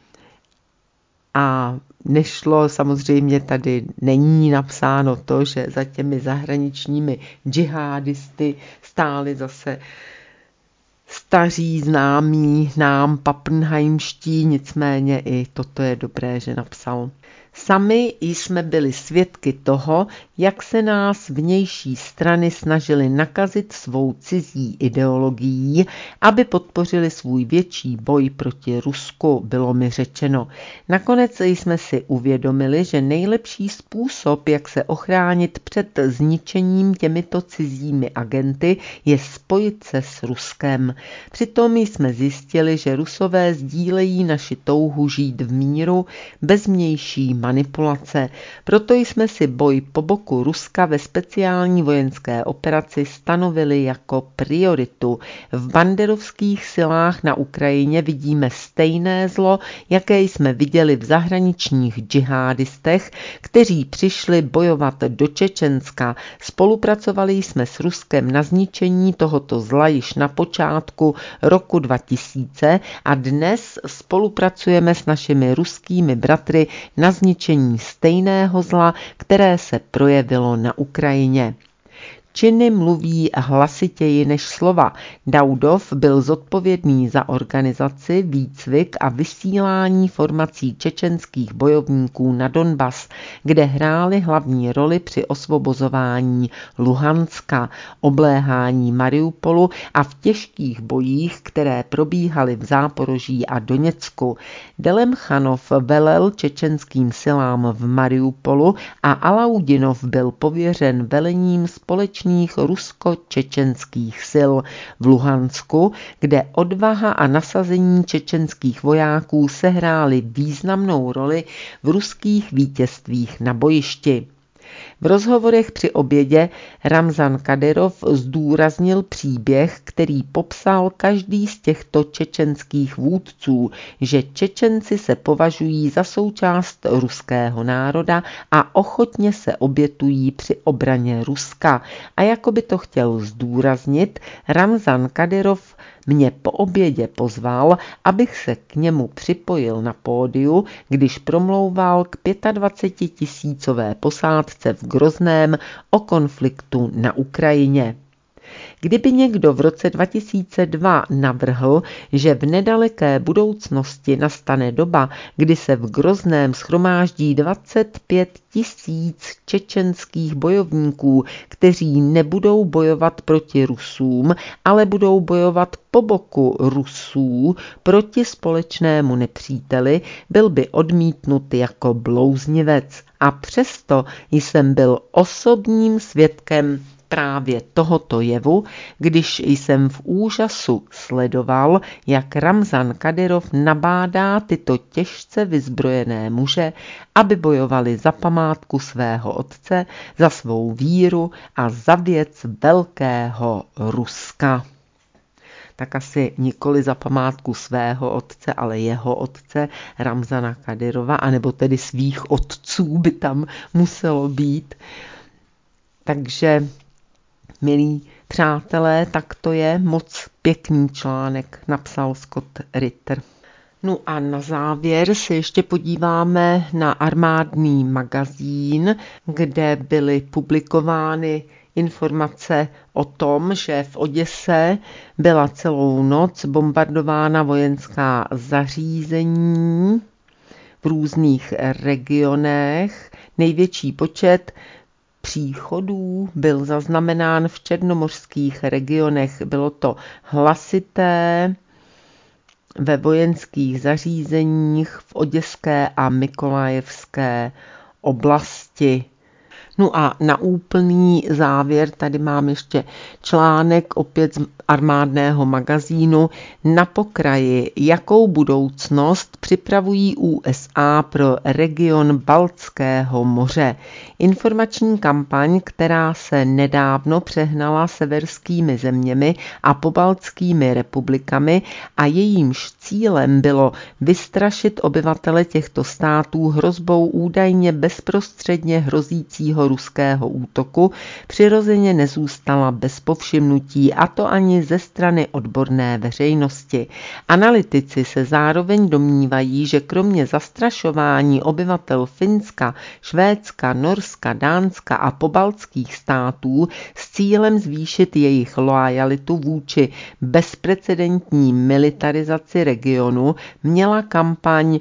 A nešlo, samozřejmě tady není napsáno to, že za těmi zahraničními džihádisty stáli zase staří známí nám papnheimští, nicméně i toto je dobré, že napsal. Sami jsme byli svědky toho, jak se nás vnější strany snažily nakazit svou cizí ideologií, aby podpořili svůj větší boj proti Rusku, bylo mi řečeno. Nakonec jsme si uvědomili, že nejlepší způsob, jak se ochránit před zničením těmito cizími agenty, je spojit se s Ruskem. Přitom jsme zjistili, že Rusové sdílejí naši touhu žít v míru bez vnější manipulace. Proto jsme si boj po boku Ruska ve speciální vojenské operaci stanovili jako prioritu. V banderovských silách na Ukrajině vidíme stejné zlo, jaké jsme viděli v zahraničních džihádistech, kteří přišli bojovat do Čečenska. Spolupracovali jsme s Ruskem na zničení tohoto zla již na počátku roku dva tisíce a dnes spolupracujeme s našimi ruskými bratry na zničení stejného zla, které se projevilo na Ukrajině. Činy mluví hlasitěji než slova. Daudov byl zodpovědný za organizaci, výcvik a vysílání formací čečenských bojovníků na Donbas, kde hráli hlavní roli při osvobozování Luhanska, obléhání Mariupolu a v těžkých bojích, které probíhaly v Záporoží a Doněcku. Delemchanov velel čečenským silám v Mariupolu a Alaudinov byl pověřen velením společných rusko-čečenských sil v Luhansku, kde odvaha a nasazení čečenských vojáků sehrály významnou roli v ruských vítězstvích na bojišti. V rozhovorech při obědě Ramzan Kadyrov zdůraznil příběh, který popsal každý z těchto čečenských vůdců, že Čečenci se považují za součást ruského národa a ochotně se obětují při obraně Ruska. A jako by to chtěl zdůraznit, Ramzan Kadyrov mě po obědě pozval, abych se k němu připojil na pódiu, když promlouval k dvacetitisícové posádce v Grozném o konfliktu na Ukrajině. Kdyby někdo v roce dva tisíce dva navrhl, že v nedaleké budoucnosti nastane doba, kdy se v Grozném shromáždí dvacet pět tisíc čečenských bojovníků, kteří nebudou bojovat proti Rusům, ale budou bojovat po boku Rusů proti společnému nepříteli, byl by odmítnut jako blouznivec. A přesto jsem byl osobním svědkem právě tohoto jevu, když jsem v úžasu sledoval, jak Ramzan Kadyrov nabádá tyto těžce vyzbrojené muže, aby bojovali za památku svého otce, za svou víru a za věc velkého Ruska. Tak asi nikoli za památku svého otce, ale jeho otce Ramzana Kadyrova, anebo tedy svých otců by tam muselo být. Takže milí přátelé, tak to je moc pěkný článek, napsal Scott Ritter. No a na závěr se ještě podíváme na armádní magazín, kde byly publikovány informace o tom, že v Oděse byla celou noc bombardována vojenská zařízení v různých regionech. Největší počet příchodů byl zaznamenán v černomořských regionech. Bylo to hlasité ve vojenských zařízeních v oděské a mykolajevské oblasti. No a na úplný závěr tady mám ještě článek opět z armádného magazínu Na pokraji, jakou budoucnost připravují U S A pro region Baltského moře. Informační kampaň, která se nedávno přehnala severskými zeměmi a pobaltskými republikami a jejímž cílem bylo vystrašit obyvatele těchto států hrozbou údajně bezprostředně hrozícího ruského útoku, přirozeně nezůstala bez povšimnutí, a to ani ze strany odborné veřejnosti. Analytici se zároveň domnívají, že kromě zastrašování obyvatel Finska, Švédska, Norska, Dánska a pobaltských států s cílem zvýšit jejich loajalitu vůči bezprecedentní militarizaci regionu, měla kampaň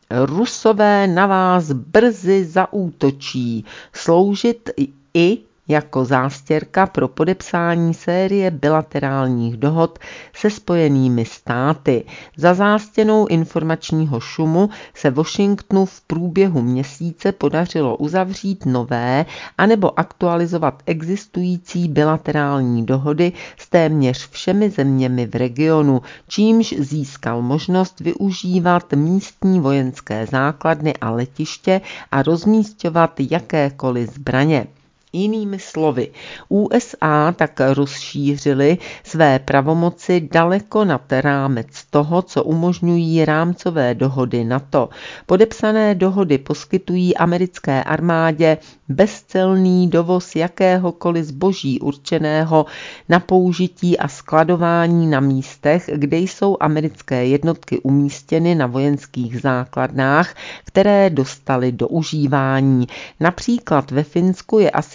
Rusové na vás brzy zaútočí sloužit i jako zástěrka pro podepsání série bilaterálních dohod se Spojenými státy. Za zástěnou informačního šumu se Washingtonu v průběhu měsíce podařilo uzavřít nové anebo aktualizovat existující bilaterální dohody s téměř všemi zeměmi v regionu, čímž získal možnost využívat místní vojenské základny a letiště a rozmísťovat jakékoliv zbraně. Jinými slovy, U S A tak rozšířily své pravomoci daleko nad rámec toho, co umožňují rámcové dohody NATO. Podepsané dohody poskytují americké armádě bezcelný dovoz jakéhokoliv zboží určeného na použití a skladování na místech, kde jsou americké jednotky umístěny na vojenských základnách, které dostaly do užívání. Například ve Finsku je asi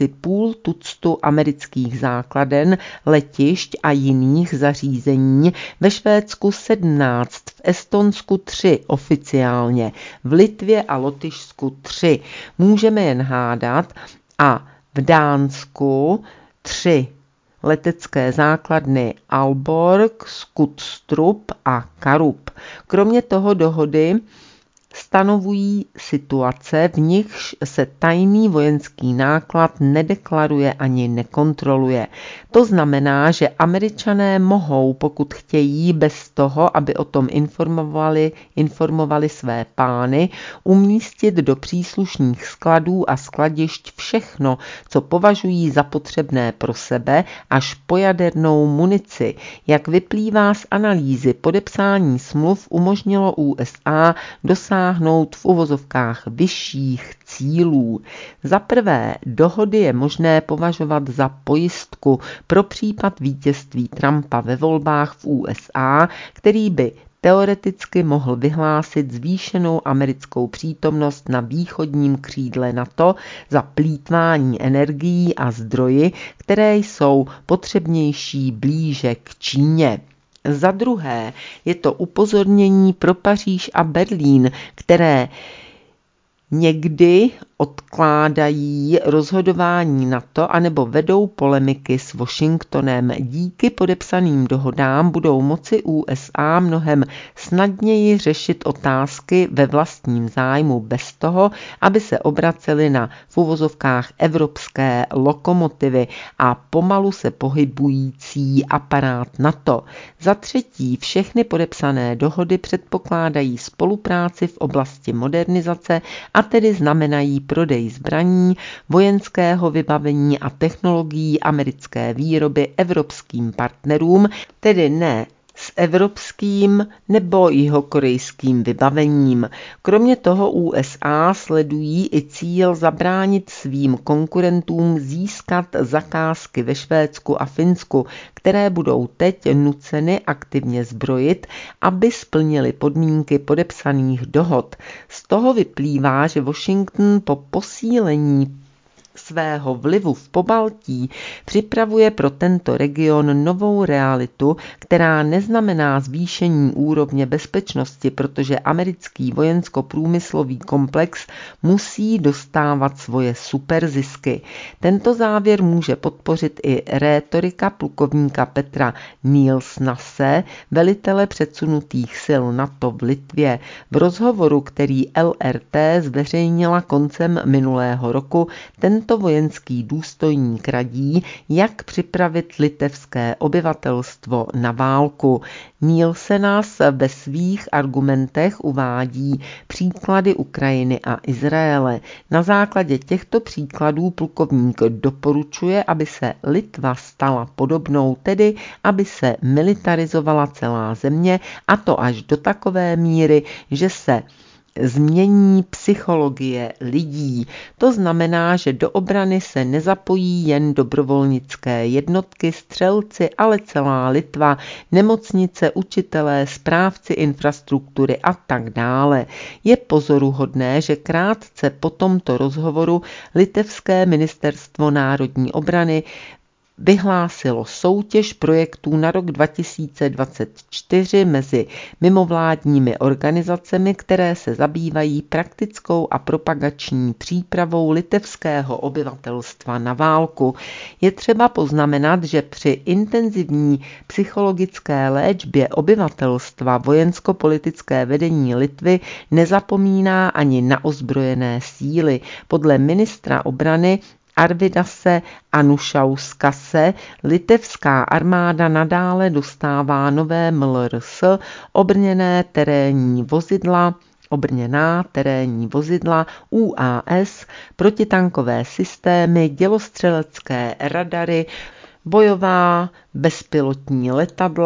půl tuctu amerických základen, letišť a jiných zařízení, ve Švédsku sedmnáct, v Estonsku tři oficiálně, v Litvě a Lotyšsku tři. Můžeme jen hádat, a v Dánsku tři letecké základny Aalborg, Skutstrup a Karup. Kromě toho dohody stanovují situace, v nichž se tajný vojenský náklad nedeklaruje ani nekontroluje. To znamená, že Američané mohou, pokud chtějí, bez toho, aby o tom informovali, informovali své pány, umístit do příslušných skladů a skladišť všechno, co považují za potřebné pro sebe, až po jadernou munici. Jak vyplývá z analýzy, podepsání smluv umožnilo U S A dosáhnout v uvozovkách vyšších cílů. Za prvé, dohody je možné považovat za pojistku pro případ vítězství Trumpa ve volbách v U S A, který by teoreticky mohl vyhlásit zvýšenou americkou přítomnost na východním křídle NATO za plýtvání energií a zdroji, které jsou potřebnější blíže k Číně. Za druhé je to upozornění pro Paříž a Berlín, které někdy odkládají rozhodování NATO anebo vedou polemiky s Washingtonem. Díky podepsaným dohodám budou moci U S A mnohem snadněji řešit otázky ve vlastním zájmu bez toho, aby se obraceli na v uvozovkách evropské lokomotivy a pomalu se pohybující aparát NATO. Za třetí, všechny podepsané dohody předpokládají spolupráci v oblasti modernizace a tedy znamenají prodej zbraní, vojenského vybavení a technologií americké výroby evropským partnerům, tedy ne s evropským nebo jihokorejským vybavením. Kromě toho U S A sledují i cíl zabránit svým konkurentům získat zakázky ve Švédsku a Finsku, které budou teď nuceny aktivně zbrojit, aby splnili podmínky podepsaných dohod. Z toho vyplývá, že Washington po posílení svého vlivu v Pobaltí připravuje pro tento region novou realitu, která neznamená zvýšení úrovně bezpečnosti, protože americký vojensko-průmyslový komplex musí dostávat svoje superzisky. Tento závěr může podpořit i rétorika plukovníka Petra Nielsnase, velitele předsunutých sil NATO v Litvě. V rozhovoru, který L R T zveřejnila koncem minulého roku, tento vojenský důstojník radí, jak připravit litevské obyvatelstvo na válku. Nielsenas ve svých argumentech uvádí příklady Ukrajiny a Izraele. Na základě těchto příkladů plukovník doporučuje, aby se Litva stala podobnou, tedy aby se militarizovala celá země, a to až do takové míry, že se změní psychologie lidí. To znamená, že do obrany se nezapojí jen dobrovolnické jednotky, střelci, ale celá Litva, nemocnice, učitelé, správci infrastruktury a tak dále. Je pozoruhodné, že krátce po tomto rozhovoru litevské ministerstvo národní obrany vyhlásilo soutěž projektů na rok dva tisíce dvacet čtyři mezi mimovládními organizacemi, které se zabývají praktickou a propagační přípravou litevského obyvatelstva na válku. Je třeba poznamenat, že při intenzivní psychologické léčbě obyvatelstva vojensko-politické vedení Litvy nezapomíná ani na ozbrojené síly. Podle ministra obrany Arvidase Anušauskase litevská armáda nadále dostává nové M L R S, obrněné terénní vozidla, obrněná terénní vozidla, U A S, protitankové systémy, dělostřelecké radary, bojová bezpilotní letadla,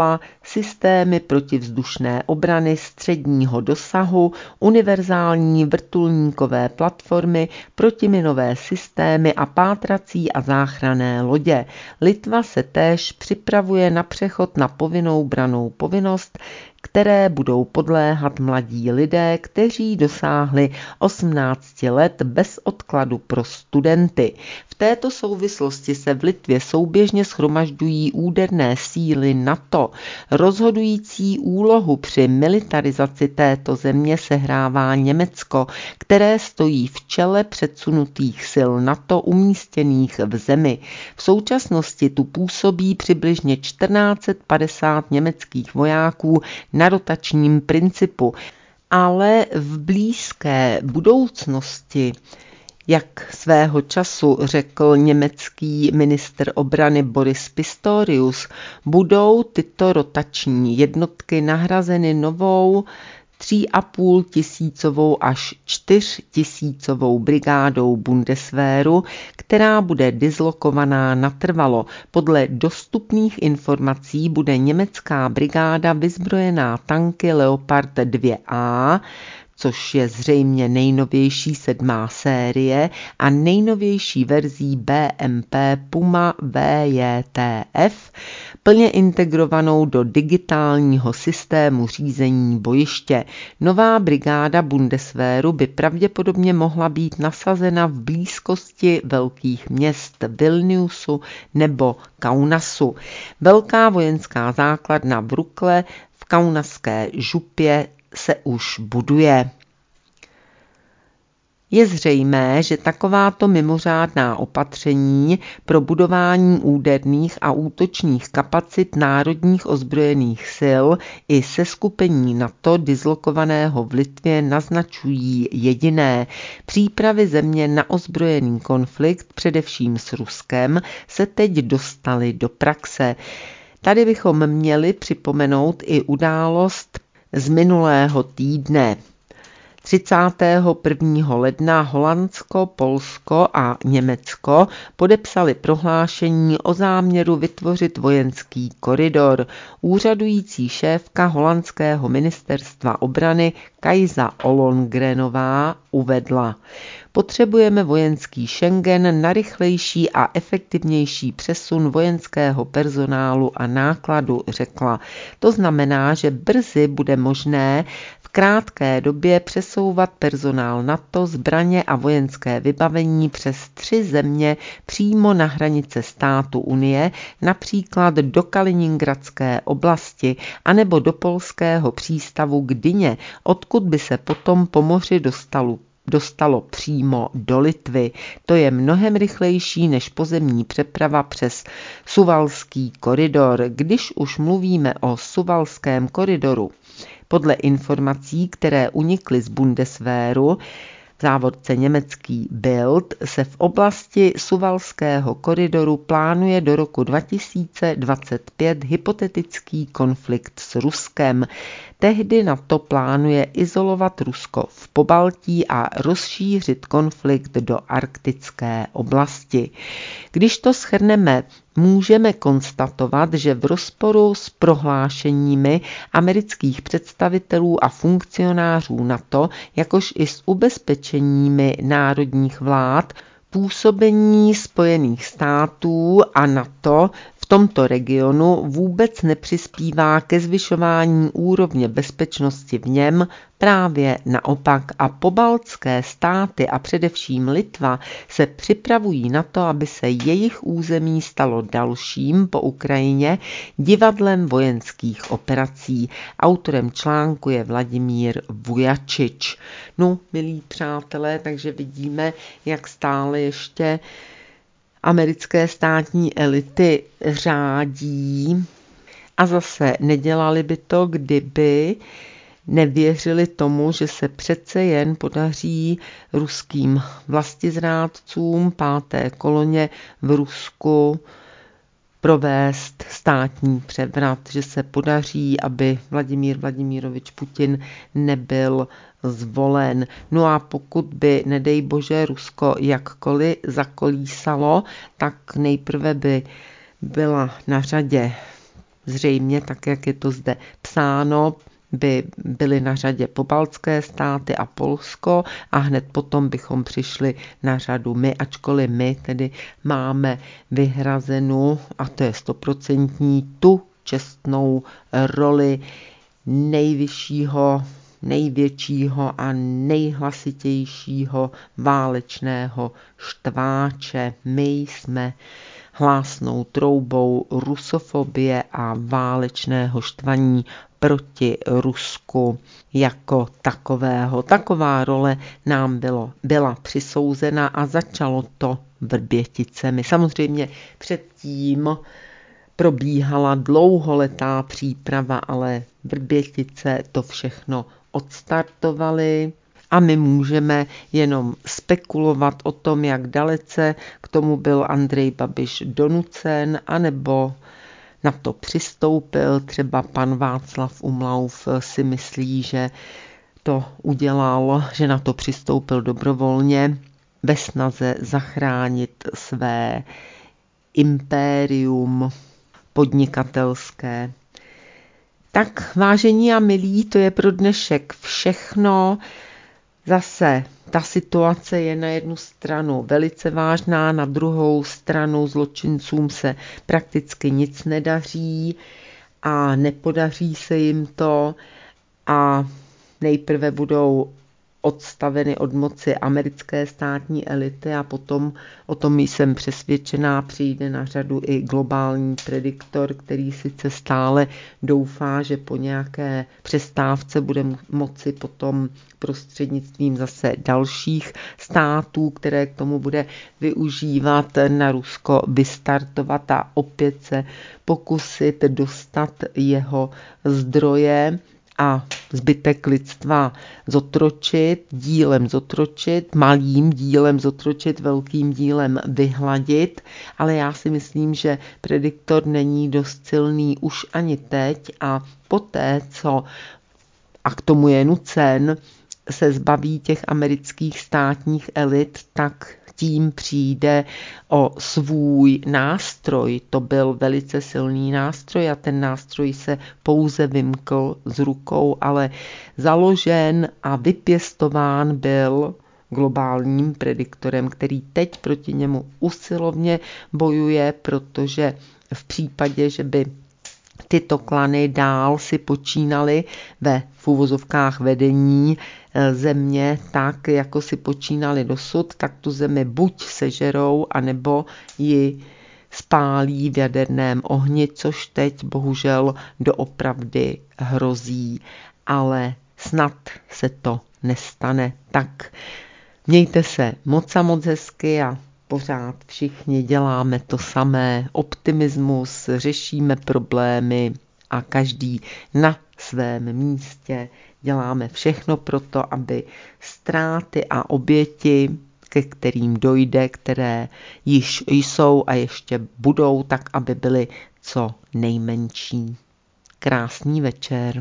systémy protivzdušné obrany středního dosahu, univerzální vrtulníkové platformy, protiminové systémy a pátrací a záchranné lodě. Litva se též připravuje na přechod na povinnou brannou povinnost, které budou podléhat mladí lidé, kteří dosáhli osmnácti let bez odkladu pro studenty. V této souvislosti se v Litvě souběžně shromažďují úderné síly NATO. Rozhodující úlohu při militarizaci této země sehrává Německo, které stojí v čele předsunutých sil NATO umístěných v zemi. V současnosti tu působí přibližně čtrnáct set padesát německých vojáků na rotačním principu, ale v blízké budoucnosti, jak svého času řekl německý ministr obrany Boris Pistorius, budou tyto rotační jednotky nahrazeny novou tři a půl tisícovou až čtyřtisícovou brigádou Bundeswehru, která bude dislokovaná natrvalo. Podle dostupných informací bude německá brigáda vyzbrojená tanky Leopard dva A, což je zřejmě nejnovější sedmá série a nejnovější verzí B M P Puma V J T F, plně integrovanou do digitálního systému řízení bojiště. Nová brigáda Bundeswehru by pravděpodobně mohla být nasazena v blízkosti velkých měst Vilniusu nebo Kaunasu. Velká vojenská základna v Rukle v kaunaské župě se už buduje. Je zřejmé, že takováto mimořádná opatření pro budování úderných a útočných kapacit národních ozbrojených sil i seskupení NATO dislokovaného v Litvě naznačují jediné. Přípravy země na ozbrojený konflikt, především s Ruskem, se teď dostaly do praxe. Tady bychom měli připomenout i událost z minulého týdne. třicátého prvního ledna Holandsko, Polsko a Německo podepsali prohlášení o záměru vytvořit vojenský koridor. Úřadující šéfka holandského ministerstva obrany Kajsa Ollongrenová uvedla: potřebujeme vojenský Schengen na rychlejší a efektivnější přesun vojenského personálu a nákladu, řekla. To znamená, že brzy bude možné v krátké době přesouvat personál NATO, zbraně a vojenské vybavení přes tři země přímo na hranice státu Unie, například do Kaliningradské oblasti, anebo do polského přístavu Gdyně, odkud by se potom po moři dostalo dostalo přímo do Litvy. To je mnohem rychlejší než pozemní přeprava přes Suvalský koridor. Když už mluvíme o Suvalském koridoru, podle informací, které unikly z Bundeswehru, v závorce německý Bild, se v oblasti Suvalského koridoru plánuje do roku dva tisíce dvacet pět hypotetický konflikt s Ruskem. Tehdy NATO plánuje izolovat Rusko v Pobaltí a rozšířit konflikt do arktické oblasti. Když to shrneme, můžeme konstatovat, že v rozporu s prohlášeními amerických představitelů a funkcionářů NATO, jakož i s ubezpečeními národních vlád, působení Spojených států a NATO v tomto regionu vůbec nepřispívá ke zvyšování úrovně bezpečnosti v něm, právě naopak, a pobaltské státy a především Litva se připravují na to, aby se jejich území stalo dalším po Ukrajině divadlem vojenských operací. Autorem článku je Vladimír Vujačič. No, milí přátelé, takže vidíme, jak stále ještě americké státní elity řádí a zase nedělali by to, kdyby nevěřili tomu, že se přece jen podaří ruským vlastizrádcům páté koloně v Rusku provést státní převrat, že se podaří, aby Vladimír Vladimírovič Putin nebyl zvolen. No a pokud by, nedej bože, Rusko jakkoliv zakolísalo, tak nejprve by byla na řadě zřejmě tak, jak je to zde psáno, by byly na řadě pobaltské státy a Polsko a hned potom bychom přišli na řadu my, ačkoliv my tedy máme vyhrazenou, a to je stoprocentní, tu čestnou roli nejvyššího, největšího a nejhlasitějšího válečného štváče. My jsme hlásnou troubou rusofobie a válečného štvaní proti Rusku jako takového. Taková role nám bylo, byla přisouzena a začalo to Vrběticemi. Samozřejmě předtím probíhala dlouholetá příprava, ale Vrbětice to všechno odstartovaly a my můžeme jenom spekulovat o tom, jak dalece k tomu byl Andrej Babiš donucen, anebo na to přistoupil. Třeba pan Václav Umlauf si myslí, že to udělal, že na to přistoupil dobrovolně ve snaze zachránit své impérium podnikatelské. Tak, vážení a milí, to je pro dnešek všechno. Zase ta situace je na jednu stranu velice vážná, na druhou stranu zločincům se prakticky nic nedaří a nepodaří se jim to a nejprve budou odstaveny od moci americké státní elity a potom, o tom jsem přesvědčená, přijde na řadu i globální prediktor, který sice stále doufá, že po nějaké přestávce bude moci potom prostřednictvím zase dalších států, které k tomu bude využívat, na Rusko vystartovat a opět se pokusit dostat jeho zdroje a zbytek lidstva zotročit, dílem zotročit, malým dílem zotročit, velkým dílem vyhladit, ale já si myslím, že prediktor není dost silný už ani teď a poté, co, a k tomu je nucen, se zbaví těch amerických státních elit, tak tím přijde o svůj nástroj. To byl velice silný nástroj a ten nástroj se pouze vymkl z rukou, ale založen a vypěstován byl globálním prediktorem, který teď proti němu usilovně bojuje, protože v případě, že by tyto klany dál si počínaly ve v uvozovkách vedení země tak, jako si počínali dosud, tak tu zemi buď sežerou, anebo ji spálí v jaderném ohni, což teď bohužel doopravdy hrozí, ale snad se to nestane. Tak mějte se moc a moc hezky a pořád všichni děláme to samé, optimismus, řešíme problémy a každý na svém místě děláme všechno pro to, aby ztráty a oběti, ke kterým dojde, které již jsou a ještě budou, tak aby byly co nejmenší. Krásný večer.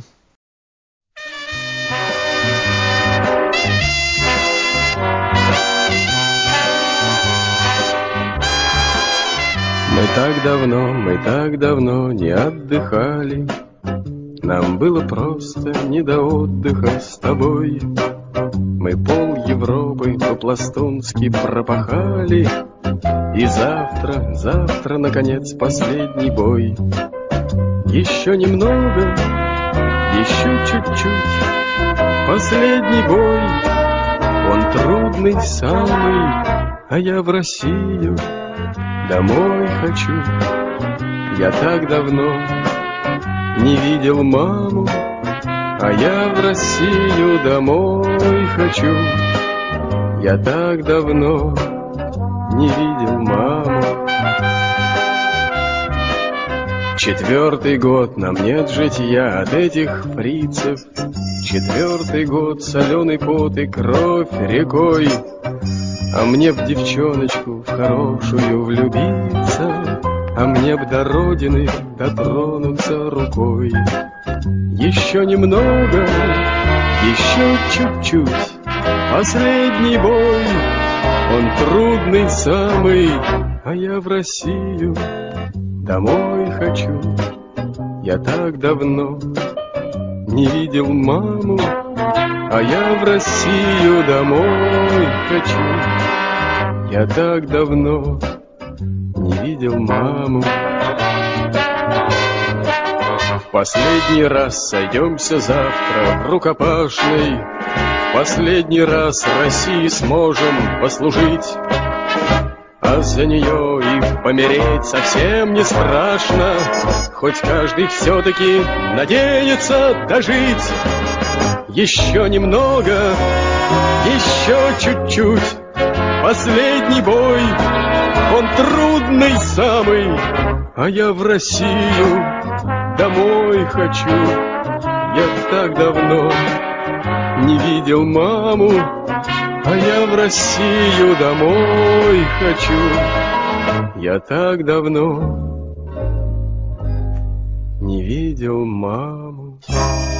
Мы так давно, мы так давно не отдыхали. Нам было просто не до отдыха с тобой. Мы пол Европы по-пластунски пропахали. И завтра, завтра, наконец, последний бой. Еще немного, еще чуть-чуть. Последний бой, он трудный самый, а я в Россию домой хочу. Я так давно не видел маму, а я в Россию домой хочу. Я так давно не видел маму. Четвертый год нам нет житья от этих фрицев. Четвертый год соленый пот и кровь рекой. А мне б девчоночку в хорошую влюбиться, а мне б до родины дотронуться рукой. Еще немного, еще чуть-чуть. Последний бой, он трудный самый, а я в Россию домой хочу. Я так давно не видел маму, а я в Россию домой хочу. Я так давно не видел маму. В последний раз сойдемся завтра в рукопашной. В последний раз России сможем послужить. А за нее и помереть совсем не страшно, хоть каждый все-таки надеется дожить. Еще немного, еще чуть-чуть. Последний бой, он трудный самый, а я в Россию домой хочу. Я так давно не видел маму, а я в Россию домой хочу. Я так давно не видел маму.